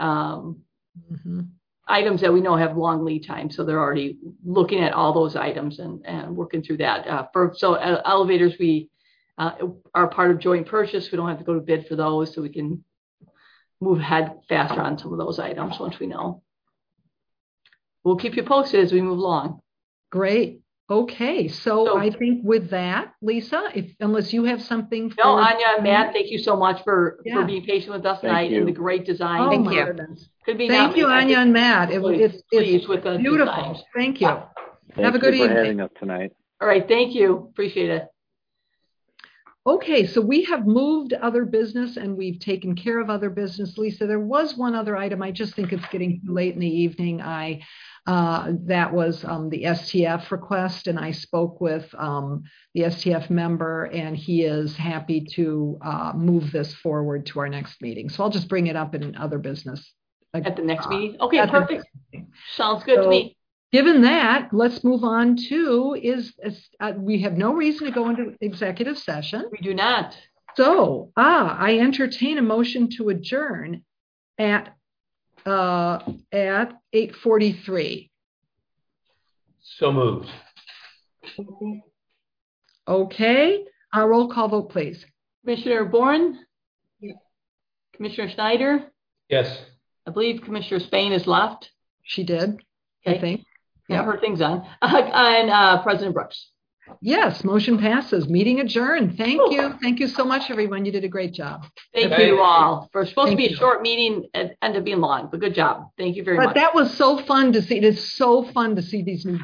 items that we know have long lead time. So they're already looking at all those items and working through that. Elevators, we are part of joint purchase. We don't have to go to bid for those, so we can move ahead faster on some of those items once we know. We'll keep you posted as we move along. Great. Okay. So I think with that, Lisa, unless you have something. No, Anya and Matt, thank you so much for being patient with us tonight and the great design. Oh, thank you. Thank you, Anya and Matt. It's beautiful. Designs. Thank you. Have a good evening. Thanks for having us tonight. All right. Thank you. Appreciate it. Okay, so we have moved other business and we've taken care of other business. Lisa, there was one other item. I just think it's getting too late in the evening. That was the STF request, and I spoke with the STF member, and he is happy to move this forward to our next meeting. So I'll just bring it up in other business. At the next meeting? Okay, perfect. Sounds good to me. Given that, let's move on to we have no reason to go into executive session. We do not. So, I entertain a motion to adjourn at 8:43. So moved. Okay, roll call vote, please. Commissioner Bourne? Yes. Commissioner Schneider? Yes. I believe Commissioner Spain is left. She did, okay. I think. Yeah, her thing's on. And President Brooks. Yes, motion passes. Meeting adjourned. Thank you. Thank you so much, everyone. You did a great job. Thank you all. For supposed to be a short meeting, it ended up being long, but good job. Thank you very much. But that was so fun to see. It is so fun to see these new